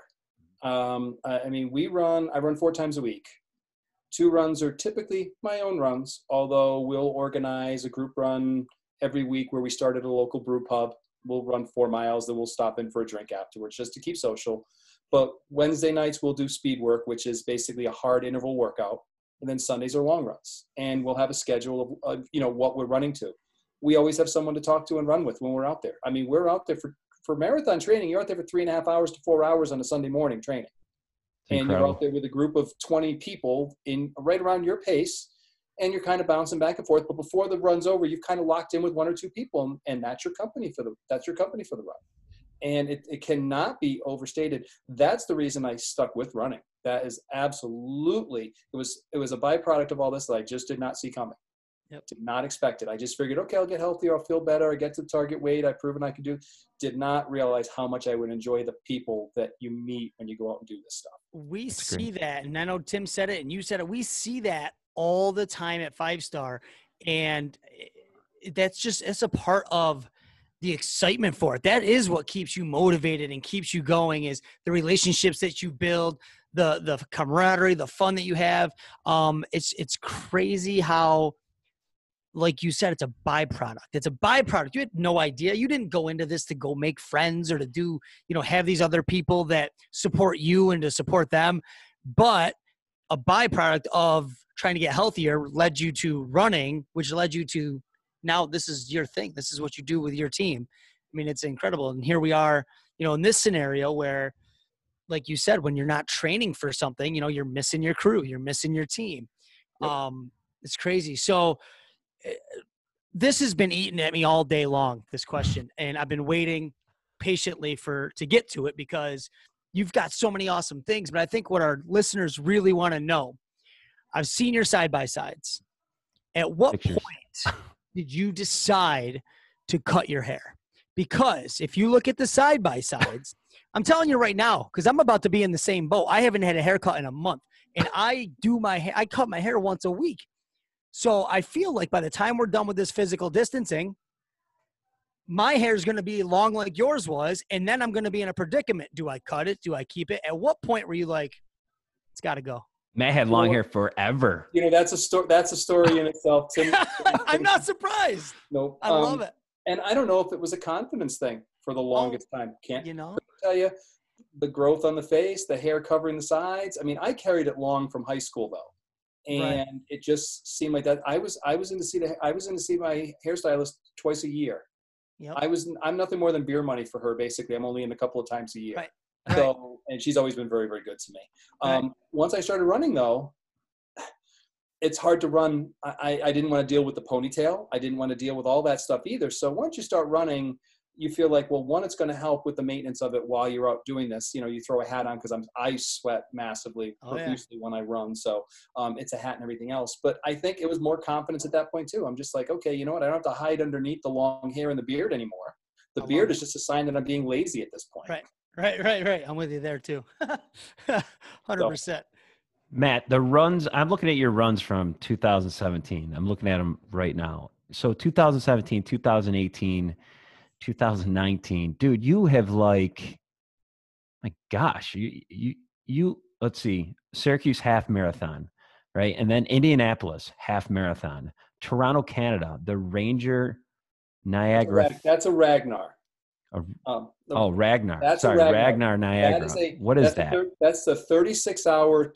I run 4 times a week. 2 runs are typically my own runs, although we'll organize a group run every week where we start at a local brew pub. We'll run 4 miles, then we'll stop in for a drink afterwards just to keep social. But Wednesday nights we'll do speed work, which is basically a hard interval workout. And then Sundays are long runs. And we'll have a schedule of what we're running to. We always have someone to talk to and run with when we're out there. I mean, we're out there for marathon training. You're out there for 3.5 hours to 4 hours on a Sunday morning training. And you're out there with a group of 20 people in right around your pace, and you're kind of bouncing back and forth. But before the run's over, you've kind of locked in with 1 or 2 people, and that's your company for the run. And it cannot be overstated. That's the reason I stuck with running. That is absolutely, it was a byproduct of all this that I just did not see coming. Yep. Did not expect it. I just figured, okay, I'll get healthier, I'll feel better, I get to target weight, I've proven I can do. Did not realize how much I would enjoy the people that you meet when you go out and do this stuff. We see that, and I know Tim said it and you said it, we see that all the time at 5 Star, and it's a part of the excitement for it. That is what keeps you motivated and keeps you going, is the relationships that you build, the camaraderie, the fun that you have. It's crazy how, like you said, it's a byproduct. It's a byproduct. You had no idea. You didn't go into this to go make friends or to do, have these other people that support you and to support them. But a byproduct of trying to get healthier led you to running, which led you to now this is your thing. This is what you do with your team. I mean, it's incredible. And here we are, in this scenario where, like you said, when you're not training for something, you're missing your crew, you're missing your team. Yep. It's crazy. So this has been eating at me all day long, this question. And I've been waiting patiently to get to it because you've got so many awesome things. But I think what our listeners really want to know, I've seen your side-by-sides. At what point did you decide to cut your hair? Because if you look at the side-by-sides, I'm telling you right now, because I'm about to be in the same boat. I haven't had a haircut in a month. And I cut my hair once a week. So I feel like by the time we're done with this physical distancing, my hair is going to be long like yours was, and then I'm going to be in a predicament. Do I cut it? Do I keep it? At what point were you like, it's got to go? Matt had long hair forever. That's a story in itself. Tim, I'm not surprised. Nope. I love it. And I don't know if it was a confidence thing for the longest time. Can't tell you. The growth on the face, the hair covering the sides. I mean, I carried it long from high school though. And it just seemed like that. I was in to see my hairstylist twice a year. Yep. I'm nothing more than beer money for her. Basically, I'm only in a couple of times a year. Right. So, and she's always been very, very good to me. Once I started running though, it's hard to run. I didn't want to deal with the ponytail. I didn't want to deal with all that stuff either. So once you start running, you feel like, well, one, it's going to help with the maintenance of it while you're out doing this. You throw a hat on because I sweat massively profusely when I run. So it's a hat and everything else. But I think it was more confidence at that point too. I'm just like, okay, you know what? I don't have to hide underneath the long hair and the beard anymore. The beard is just a sign that I'm being lazy at this point. Right. I'm with you there too. 100%. Matt, the runs, I'm looking at your runs from 2017. I'm looking at them right now. So 2017, 2018, 2019, dude, you have my gosh, you let's see, Syracuse half marathon, right? And then Indianapolis half marathon, Toronto, Canada, the Ranger Niagara. That's a Ragnar. Ragnar. Sorry, Ragnar Niagara. What is that? That's the 36-hour,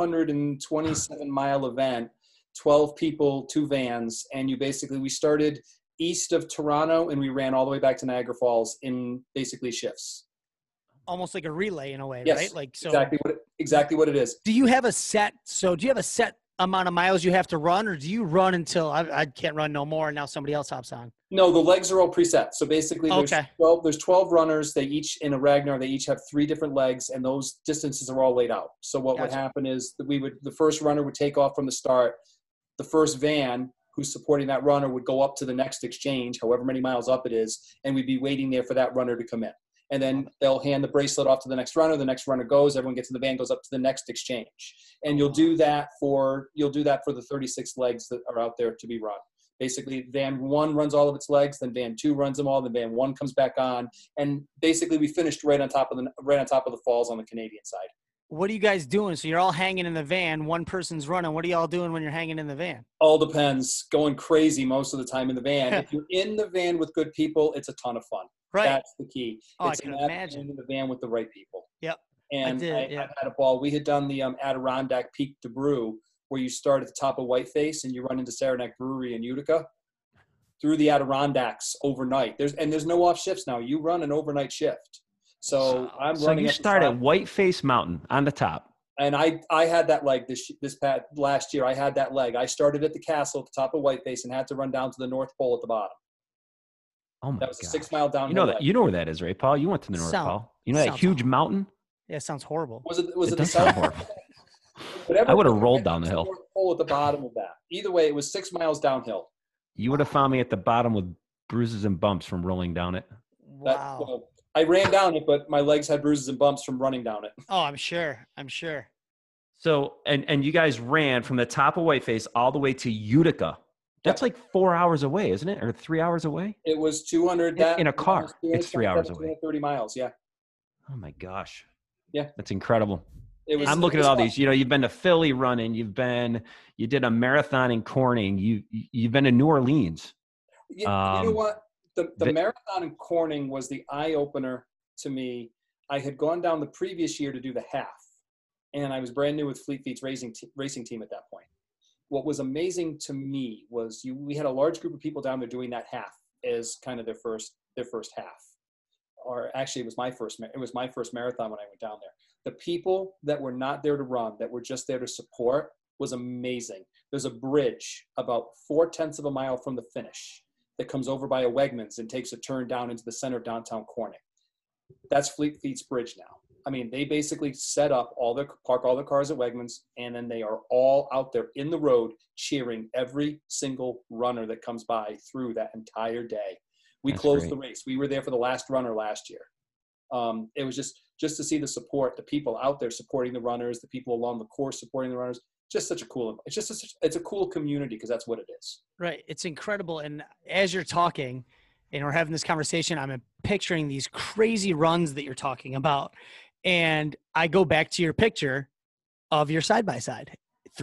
227-mile event, 12 people, 2 vans, and we started east of Toronto, and we ran all the way back to Niagara Falls in basically shifts. Almost like a relay in a way, yes, right? Like so. Exactly what it is. Do you have a set amount of miles you have to run, or do you run until I can't run no more and now somebody else hops on? No, the legs are all preset. So basically there's 12 runners. They each, in a Ragnar, they each have 3 different legs, and those distances are all laid out. So what would happen is that the first runner would take off from the start. The first van who's supporting that runner would go up to the next exchange, however many miles up it is, and we'd be waiting there for that runner to come in. And then they'll hand the bracelet off to the next runner. The next runner goes. Everyone gets in the van, goes up to the next exchange. And you'll do that for the 36 legs that are out there to be run. Basically, van 1 runs all of its legs, then van 2 runs them all, then van 1 comes back on, and basically we finished right on top of the falls on the Canadian side. What are you guys doing? So you're all hanging in the van. One person's running. What are y'all doing when you're hanging in the van? All depends. Going crazy most of the time in the van. If you're in the van with good people, it's a ton of fun. Right. That's the key. Oh, it's I can imagine. In the van with the right people. Yep. And I had a ball. We had done the Adirondack Peak to Brew, where you start at the top of Whiteface and you run into Saranac Brewery in Utica through the Adirondacks overnight. There's no off shifts now. You run an overnight shift. So I'm running. So you start at Whiteface Mountain on the top. And I had that leg last year. I had that leg. I started at the castle at the top of Whiteface and had to run down to the North Pole at the bottom. Oh my God. That was a 6 mile downhill. You know where that is, right, Paul? You went to the North Pole. You know that huge mountain? Yeah, it sounds horrible. Was it the south? Whatever I would have took rolled right down the hill. North Pole at the bottom of that. Either way, it was 6 miles downhill. You would have found me at the bottom with bruises and bumps from rolling down it. Wow. I ran down it, but my legs had bruises and bumps from running down it. Oh, I'm sure. I'm sure. So, and you guys ran from the top of Whiteface all the way to Utica. That's like 4 hours away, isn't it? Or 3 hours away? It was 200. In a car. It's 3 hours away. 230 miles. Yeah. Oh my gosh. Yeah. That's incredible. I'm looking at all these. You know, you've been to Philly running. You did a marathon in Corning. You've been to New Orleans. You know what? The marathon in Corning was the eye opener to me. I had gone down the previous year to do the half, and I was brand new with Fleet Feet's racing team at that point. What was amazing to me was we had a large group of people down there doing that half as kind of their first half. Or actually, it was my first marathon when I went down there. The people that were not there to run, that were just there to support, was amazing. There's a bridge about 0.4 of a mile from the finish that comes over by a Wegmans and takes a turn down into the center of downtown Corning. That's Fleet Feet's bridge now. I mean, they basically park all their cars at Wegmans, and then they are all out there in the road cheering every single runner that comes by through that entire day. We closed the race. We were there for the last runner last year. It was just to see the support, the people out there supporting the runners, the people along the course supporting the runners. Just such a cool. It's a cool community because that's what it is. Right. It's incredible. And as you're talking, and we're having this conversation, I'm picturing these crazy runs that you're talking about, and I go back to your picture of your side by side,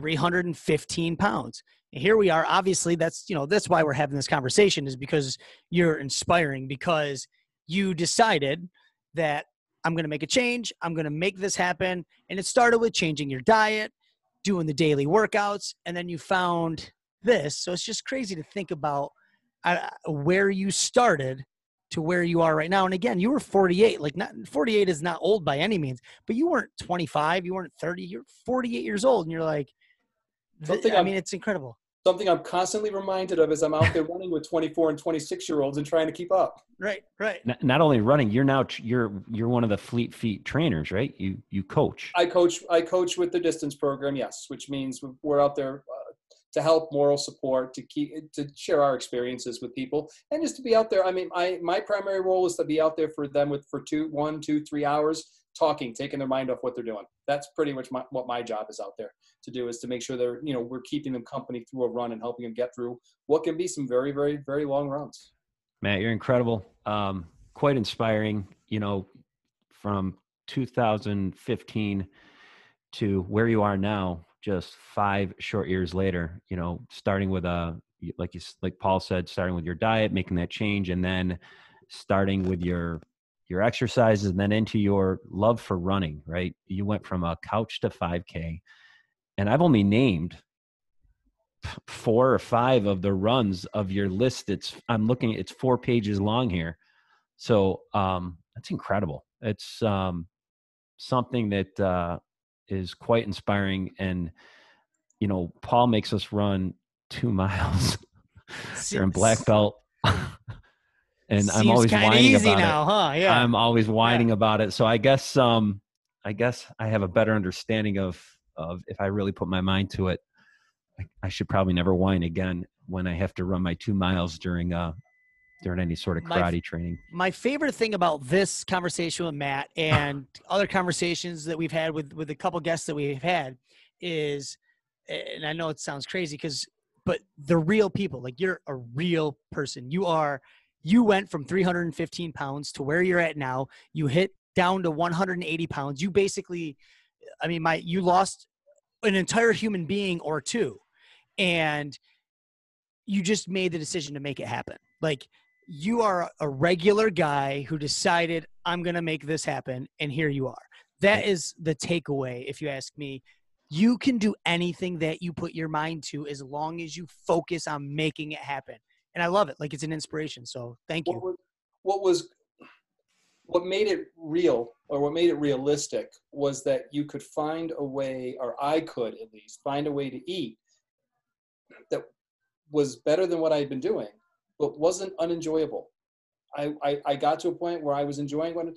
315 pounds. And here we are. Obviously, that's why we're having this conversation, is because you're inspiring, because you decided that I'm going to make a change. I'm going to make this happen. And it started with changing your diet, doing the daily workouts, and then you found this. So it's just crazy to think about where you started to where you are right now. And again, you were 48. 48 is not old by any means, but you weren't 25, you weren't 30, you're 48 years old, and you're like, it's incredible. Something I'm constantly reminded of is I'm out there running with 24 and 26-year-olds and trying to keep up. Right. Not only running, you're one of the Fleet Feet trainers, right? You coach. I coach with the distance program, yes, which means we're out there to help, moral support, to share our experiences with people, and just to be out there. I mean, my primary role is to be out there for them for 1, 2, 3 hours, talking, taking their mind off what they're doing. That's pretty much what my job is out there to do, is to make sure we're keeping them company through a run and helping them get through what can be some very, very, very long runs. Matt, you're incredible. Quite inspiring, from 2015 to where you are now, just 5 short years later, starting with like Paul said, starting with your diet, making that change, and then starting with your exercises, and then into your love for running, right? You went from a couch to 5K, and I've only named 4 or 5 of the runs of your list. It's 4 pages long here. So that's incredible. It's something that is quite inspiring. And, Paul makes us run 2 miles during black belt. And I'm always whining about now, it. Huh? Yeah. I'm always whining about it. So I guess I have a better understanding of if I really put my mind to it, I should probably never whine again when I have to run my 2 miles during any sort of karate training. My favorite thing about this conversation with Matt and other conversations that we've had with a couple guests that we've had is, and I know it sounds crazy but the real people, like, you're a real person. You went from 315 pounds to where you're at now. You hit down to 180 pounds. You basically, you lost an entire human being or two, and you just made the decision to make it happen. Like, you are a regular guy who decided, I'm going to make this happen, and here you are. That is the takeaway, if you ask me. You can do anything that you put your mind to as long as you focus on making it happen. And I love it. Like, it's an inspiration. So thank you. What made it real, or what made it realistic, was that you could find a way, or I could at least find a way to eat that was better than what I had been doing, but wasn't unenjoyable. I got to a point where I was enjoying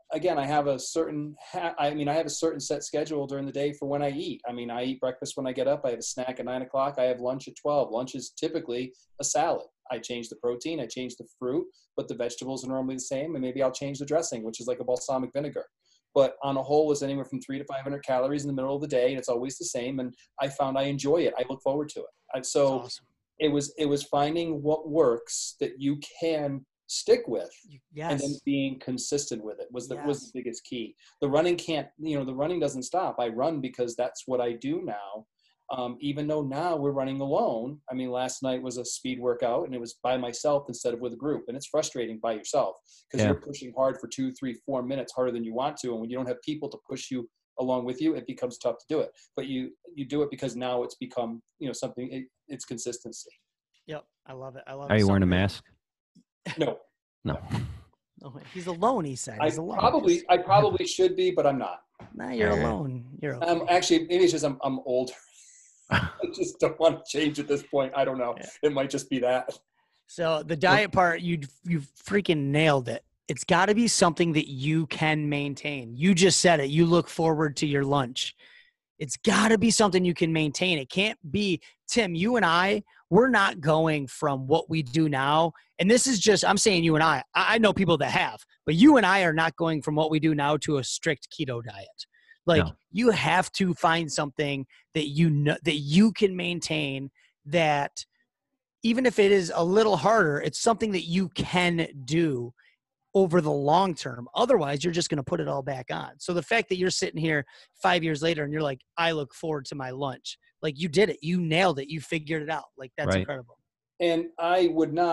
again, I have a certain set schedule during the day for when I eat. I mean, I eat breakfast when I get up. I have a snack at 9 o'clock. I have lunch at 12. Lunch is typically a salad. I change the protein, I change the fruit, but the vegetables are normally the same. And maybe I'll change the dressing, which is like a balsamic vinegar. But on a whole, it's anywhere from 300 to 500 calories in the middle of the day, and it's always the same. And I found I enjoy it. I look forward to it. So awesome. it was finding what works that you can stick with, yes. and then being consistent with it was the biggest key. The running doesn't stop. I run because that's what I do now. Even though now we're running alone. I mean, last night was a speed workout and it was by myself instead of with a group. And it's frustrating by yourself because you're pushing hard for 2, 3, 4 minutes harder than you want to. And when you don't have people to push you along with you, it becomes tough to do it. But you do it because now it's become, something, it's consistency. Yep. I love it. Are you wearing a mask? No. No. No, he's alone, he said. He's alone. I probably should be, but I'm not. Nah, you're alone. You're okay. Actually, maybe it's just I'm older. I just don't want to change at this point. I don't know. Yeah. It might just be that. So the diet part, you freaking nailed it. It's got to be something that you can maintain. You just said it. You look forward to your lunch. It's got to be something you can maintain. It can't be, Tim, you and I, we're not going from what we do now. And this is just, I'm saying you and I know people that have, but you and I are not going from what we do now to a strict keto diet. Like you have to find something that you know that you can maintain, that even if it is a little harder, it's something that you can do over the long term. Otherwise, you're just going to put it all back on. So the fact that you're sitting here 5 years later and you're like, I look forward to my lunch. Like you did it. You nailed it. You figured it out. Like that's incredible. And I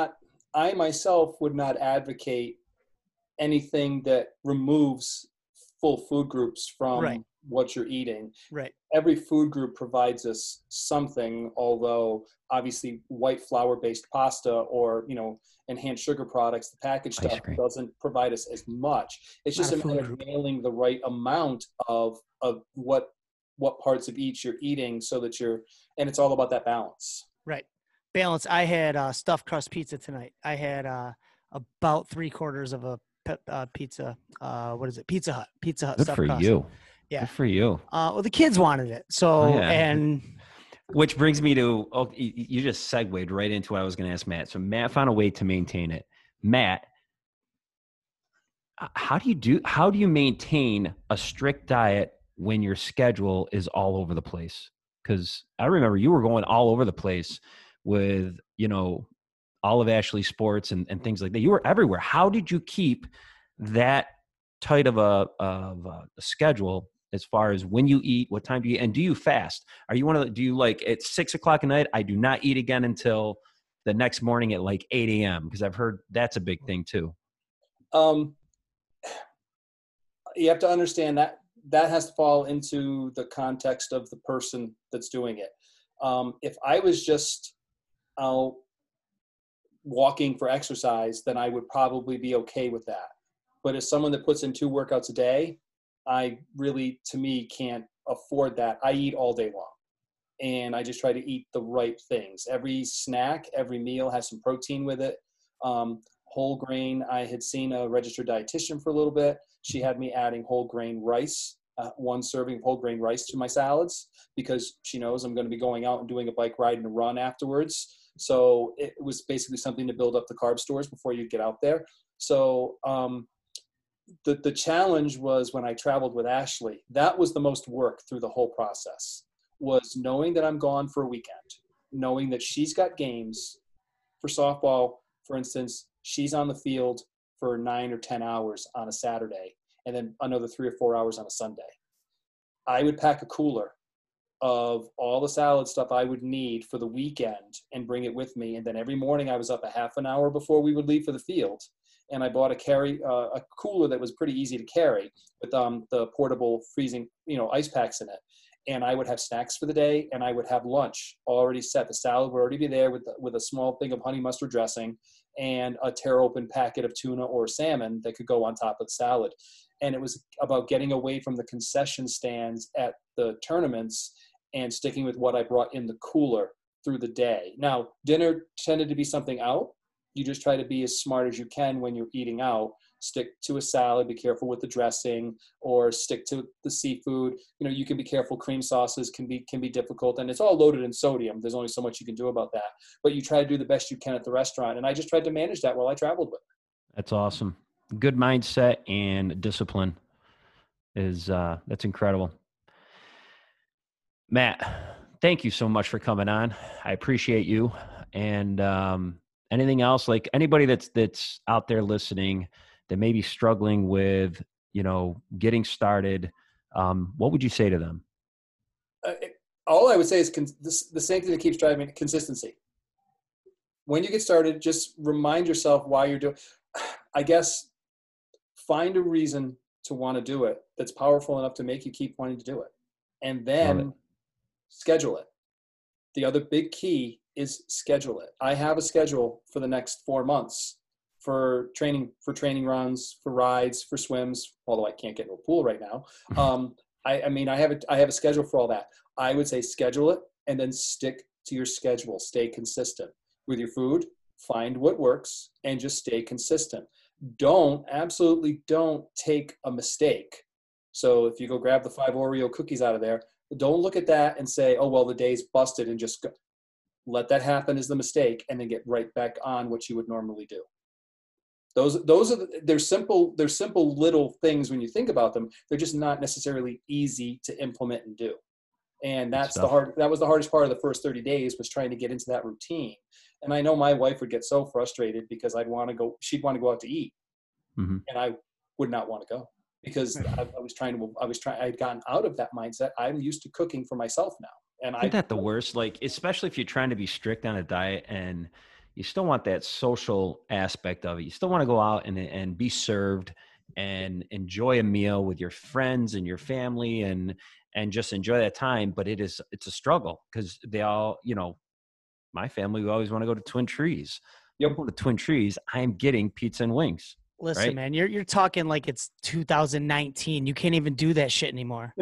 myself would not advocate anything that removes full food groups from what you're eating. Right. Every food group provides us something, although obviously white flour-based pasta or, enhanced sugar products, the packaged stuff doesn't provide us as much. It's just a matter of nailing the right amount of what parts of each you're eating so that and it's all about that balance. Right. Balance. I had stuffed crust pizza tonight. I had about 3/4 of a pizza. What is it? Pizza Hut. Pizza Hut. Good stuffed for crust. you. Yeah. Good for you. Well, the kids wanted it. So, and which brings me to, you just segued right into what I was going to ask Matt. So Matt found a way to maintain it. Matt, how do you maintain a strict diet when your schedule is all over the place? Because I remember you were going all over the place with, all of Ashley Sports and things like that. You were everywhere. How did you keep that tight of a schedule as far as when you eat, what time do you eat, and do you fast? Are you do you like at 6 o'clock at night, I do not eat again until the next morning at like 8 a.m. Because I've heard that's a big thing too. You have to understand that has to fall into the context of the person that's doing it. If I was just walking for exercise, then I would probably be okay with that. But as someone that puts in 2 workouts a day, I really, to me, can't afford that. I eat all day long, and I just try to eat the right things. Every snack, every meal has some protein with it. Whole grain. I had seen a registered dietitian for a little bit. She had me adding whole grain rice, 1 serving of whole grain rice to my salads, because she knows I'm going to be going out and doing a bike ride and a run afterwards. So it was basically something to build up the carb stores before you get out there. So the challenge was when I traveled with Ashley, that was the most work through the whole process, was knowing that I'm gone for a weekend, knowing that she's got games for softball, for instance. She's on the field for 9 or 10 hours on a Saturday, and then another 3 or 4 hours on a Sunday. I would pack a cooler of all the salad stuff I would need for the weekend and bring it with me. And then every morning I was up a half an hour before we would leave for the field. And I bought a cooler that was pretty easy to carry with the portable freezing, ice packs in it. And I would have snacks for the day, and I would have lunch already set. The salad would already be there with a small thing of honey mustard dressing and a tear open packet of tuna or salmon that could go on top of the salad. And it was about getting away from the concession stands at the tournaments and sticking with what I brought in the cooler through the day. Now, dinner tended to be something out. You just try to be as smart as you can when you're eating out stick to a salad, be careful with the dressing, or stick to the seafood. You know, you can be careful. Cream sauces can be difficult, and it's all loaded in sodium. There's only so much you can do about that. But you try to do the best you can at the restaurant. And I just tried to manage that while I traveled with her. That's awesome. Good mindset and discipline is that's incredible. Matt, thank you so much for coming on. I appreciate you. And anything else, like anybody that's out there listening that may be struggling with, you know, getting started, what would you say to them? All I would say is the same thing that keeps driving consistency. When you get started, just remind yourself why you're doing. I guess find a reason to want to do it that's powerful enough to make you keep wanting to do it, and then schedule it. The other big key is schedule it. I have a schedule for the next 4 months for training runs, for rides, for swims, although I can't get into a pool right now. I mean, I have a schedule for all that. I would say schedule it and then stick to your schedule. Stay consistent with your food. Find what works and just stay consistent. Absolutely don't take a mistake. So if you go grab the 5 Oreo cookies out of there, don't look at that and say, oh, well, the day's busted, and just go. Let that happen as the mistake, and then get right back on what you would normally do. They're simple little things when you think about them. They're just not necessarily easy to implement and do. And that was the hardest part of the first 30 days, was trying to get into that routine. And I know my wife would get so frustrated because she'd want to go out to eat. Mm-hmm. And I would not want to go because I'd gotten out of that mindset. I'm used to cooking for myself now. And Isn't that the worst? Like, especially if you're trying to be strict on a diet and you still want that social aspect of it. You still want to go out and be served and enjoy a meal with your friends and your family and just enjoy that time. But it's a struggle because they all, you know, my family, we always want to go to Twin Trees. Yep. Go to Twin Trees. I'm getting pizza and wings. Listen, right? man, you're talking like it's 2019. You can't even do that shit anymore.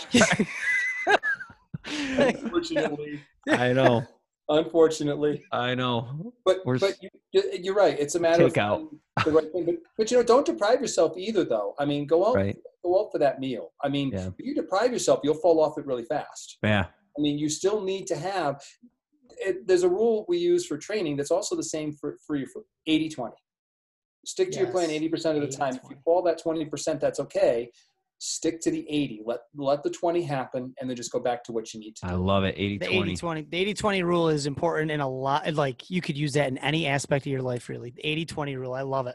Unfortunately. I know. Unfortunately. I know. But you're right. It's a matter of the right thing. But you know, don't deprive yourself either, though. I mean, go out for that meal. I mean, if you deprive yourself, you'll fall off it really fast. Yeah. I mean, you still need to have. There's a rule we use for training that's also the same for your 80-20. Stick to your plan 80% of the time. If you fall that 20%, that's okay. Stick to the 80. Let the 20 happen, and then just go back to what you need to do. I love it. 80-20. The 80-20 rule is important in a lot. Like, you could use that in any aspect of your life, really. The 80-20 rule. I love it.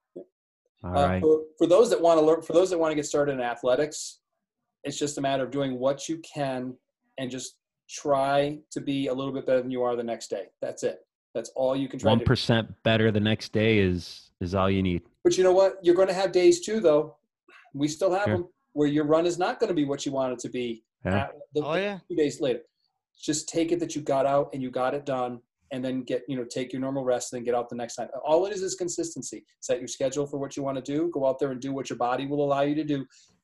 All right. For those that want to learn, for those that want to get started in athletics, it's just a matter of doing what you can and just try to be a little bit better than you are the next day. That's it. That's all you can try. 1% better the next day is all you need. But you know what? You're going to have days too, though. We still have them where your run is not going to be what you want it to be. 2 days later. Just take it that you got out and you got it done, and then take your normal rest and then get out the next time. All it is consistency. Set your schedule for what you want to do. Go out there and do what your body will allow you to do.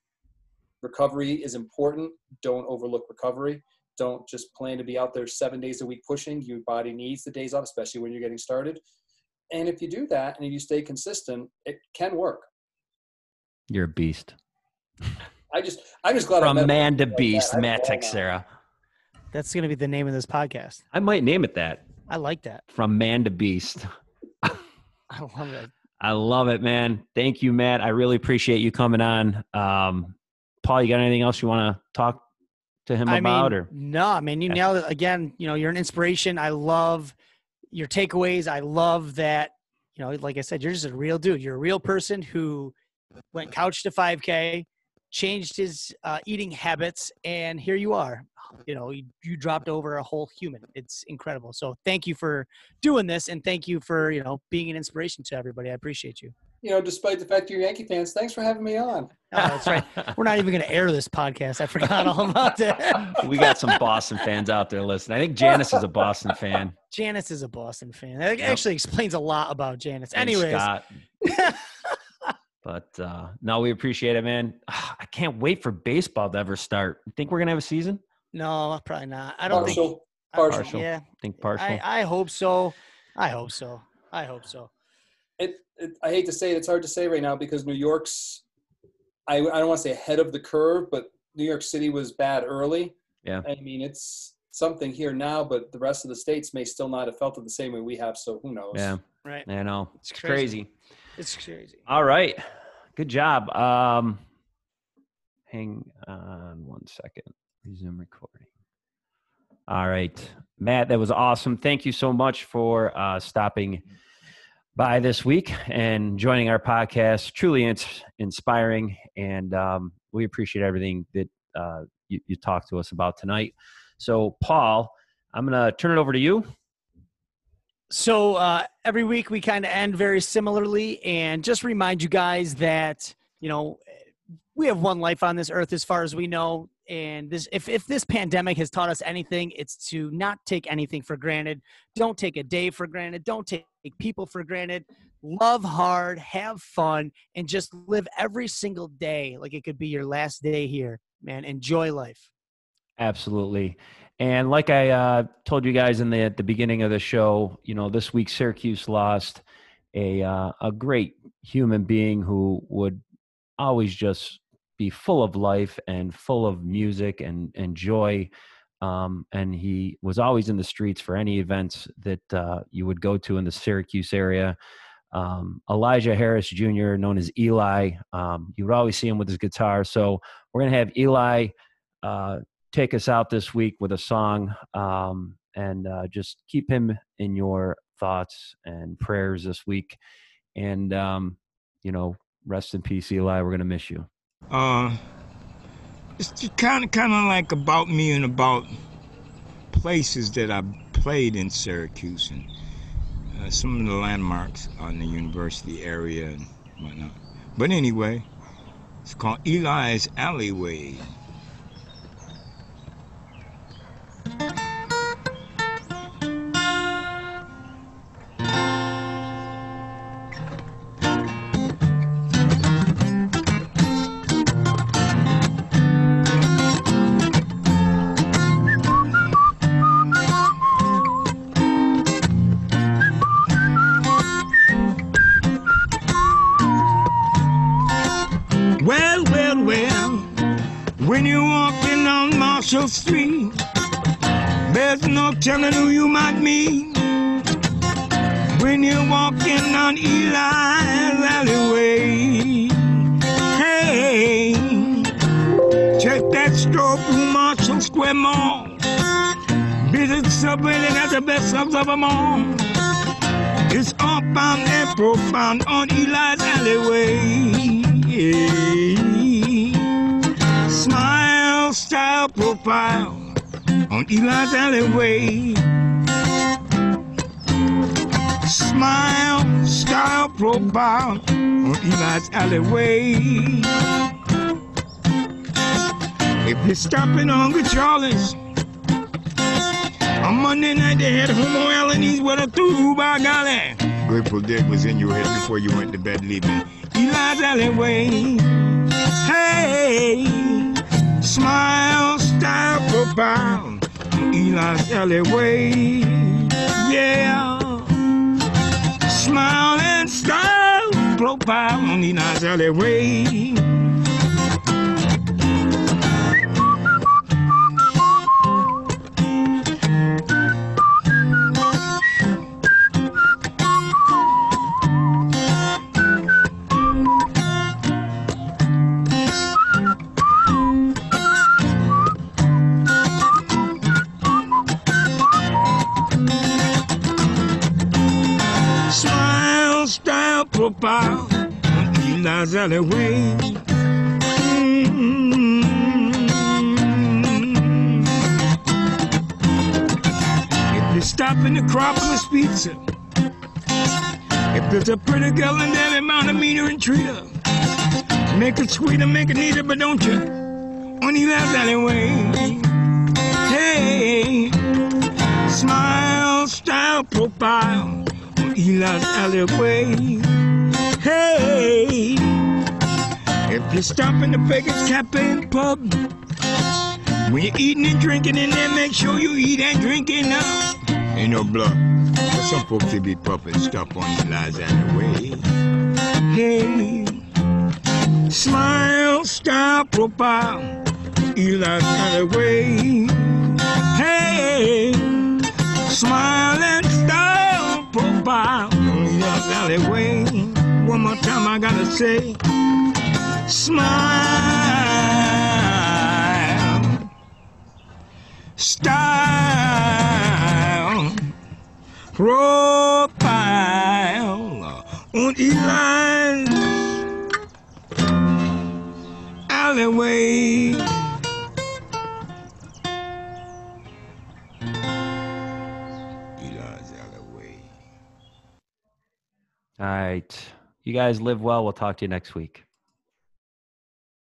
Recovery is important. Don't overlook recovery. Don't just plan to be out there 7 days a week pushing. Your body needs the days off, especially when you're getting started. And if you do that and if you stay consistent, it can work. You're a beast. I'm just glad From man to beast, Matt Teixeira. That's going to be the name of this podcast. I might name it that. I like that. From man to beast. I love it. I love it, man. Thank you, Matt. I really appreciate you coming on. Paul, you got anything else you want to talk to him about? No, I mean, you nailed it. Again, you're an inspiration. I love your takeaways. I love that, like I said, you're just a real dude. You're a real person who went couch to 5K, changed his eating habits, and here you are. You dropped over a whole human. It's incredible. So thank you for doing this, and thank you for, being an inspiration to everybody. I appreciate you. Despite the fact you're Yankee fans, thanks for having me on. Oh, that's right. We're not even going to air this podcast. I forgot all about that. We got some Boston fans out there listening. I think Janice is a Boston fan. Janice is a Boston fan. That actually explains a lot about Janice. Anyways. Scott. But no, we appreciate it, man. I can't wait for baseball to ever start. You think we're going to have a season? No, probably not. I don't think. Partial. Yeah. Think partial. I hope so. I hope so. I hate to say it, it's hard to say right now because New York's, I don't want to say ahead of the curve, but New York City was bad early. Yeah. I mean, it's something here now, but the rest of the states may still not have felt it the same way we have. So who knows? Yeah. Right. I know. It's crazy. It's crazy. All right. Good job. Hang on one second. Resume recording. All right. Matt, that was awesome. Thank you so much for stopping by this week and joining our podcast. Truly inspiring. And we appreciate everything that you talked to us about tonight. So, Paul, I'm going to turn it over to you. So every week we kind of end very similarly, and just remind you guys that, you know, we have one life on this earth as far as we know. And this, if this pandemic has taught us anything, it's to not take anything for granted. Don't take a day for granted. Don't take people for granted. Love hard, have fun, and just live every single day like it could be your last day here, man. Enjoy life. Absolutely. And like I told you guys at the beginning of the show, you know, this week Syracuse lost a great human being who would always just be full of life and full of music and joy. And he was always in the streets for any events that you would go to in the Syracuse area. Elijah Harris Jr., known as Eli, you would always see him with his guitar. So we're going to have Eli take us out this week with a song, and just keep him in your thoughts and prayers this week. And, you know, rest in peace, Eli. We're going to miss you. It's just kind of like about me and about places that I played in Syracuse and some of the landmarks on the university area and whatnot. But anyway, it's called Eli's Alleyway. When you're walking on Marshall Street, there's no telling who you might meet. When you're walking on Eli's Alleyway, hey, check that stroll through Marshall Square Mall. Visit Subway that has the best subs of them all. It's upbound and profound on Eli's Alleyway. Smile, style, profile on Eli's Alleyway. Smile, style, profile on Eli's Alleyway. If you're stopping on Good Charlie's on Monday night, they had Homo Alanis with a through by golly. Grateful Dead was in your head before you went to bed, leaving Eli's Alleyway. Hey, smile, style, profile on Eli's Alleyway. Yeah, smile and style, profile on Eli's Alleyway. Profile on Eli's Alleyway. If you stop in Acropolis Pizza, if there's a pretty girl in there, amount of meter and treat her. Make it sweeter, make it neater, but don't you? On Eli's Alleyway. Hey, smile, style, profile on Eli's Alleyway. Hey, if you stop in the Vegas Cafe and Pub, when you're eating and drinking in there, make sure you eat and drink enough. Ain't no bluff. But some folks they be puffing stuff on Eli's alleyway. Hey, smile, style, profile, Eli's alleyway. Hey, smile and style, profile, Eli's alleyway. One more time I gotta say, smile, style, profile on Eli's alleyway. Eli's alleyway. All right. You guys live well. We'll talk to you next week.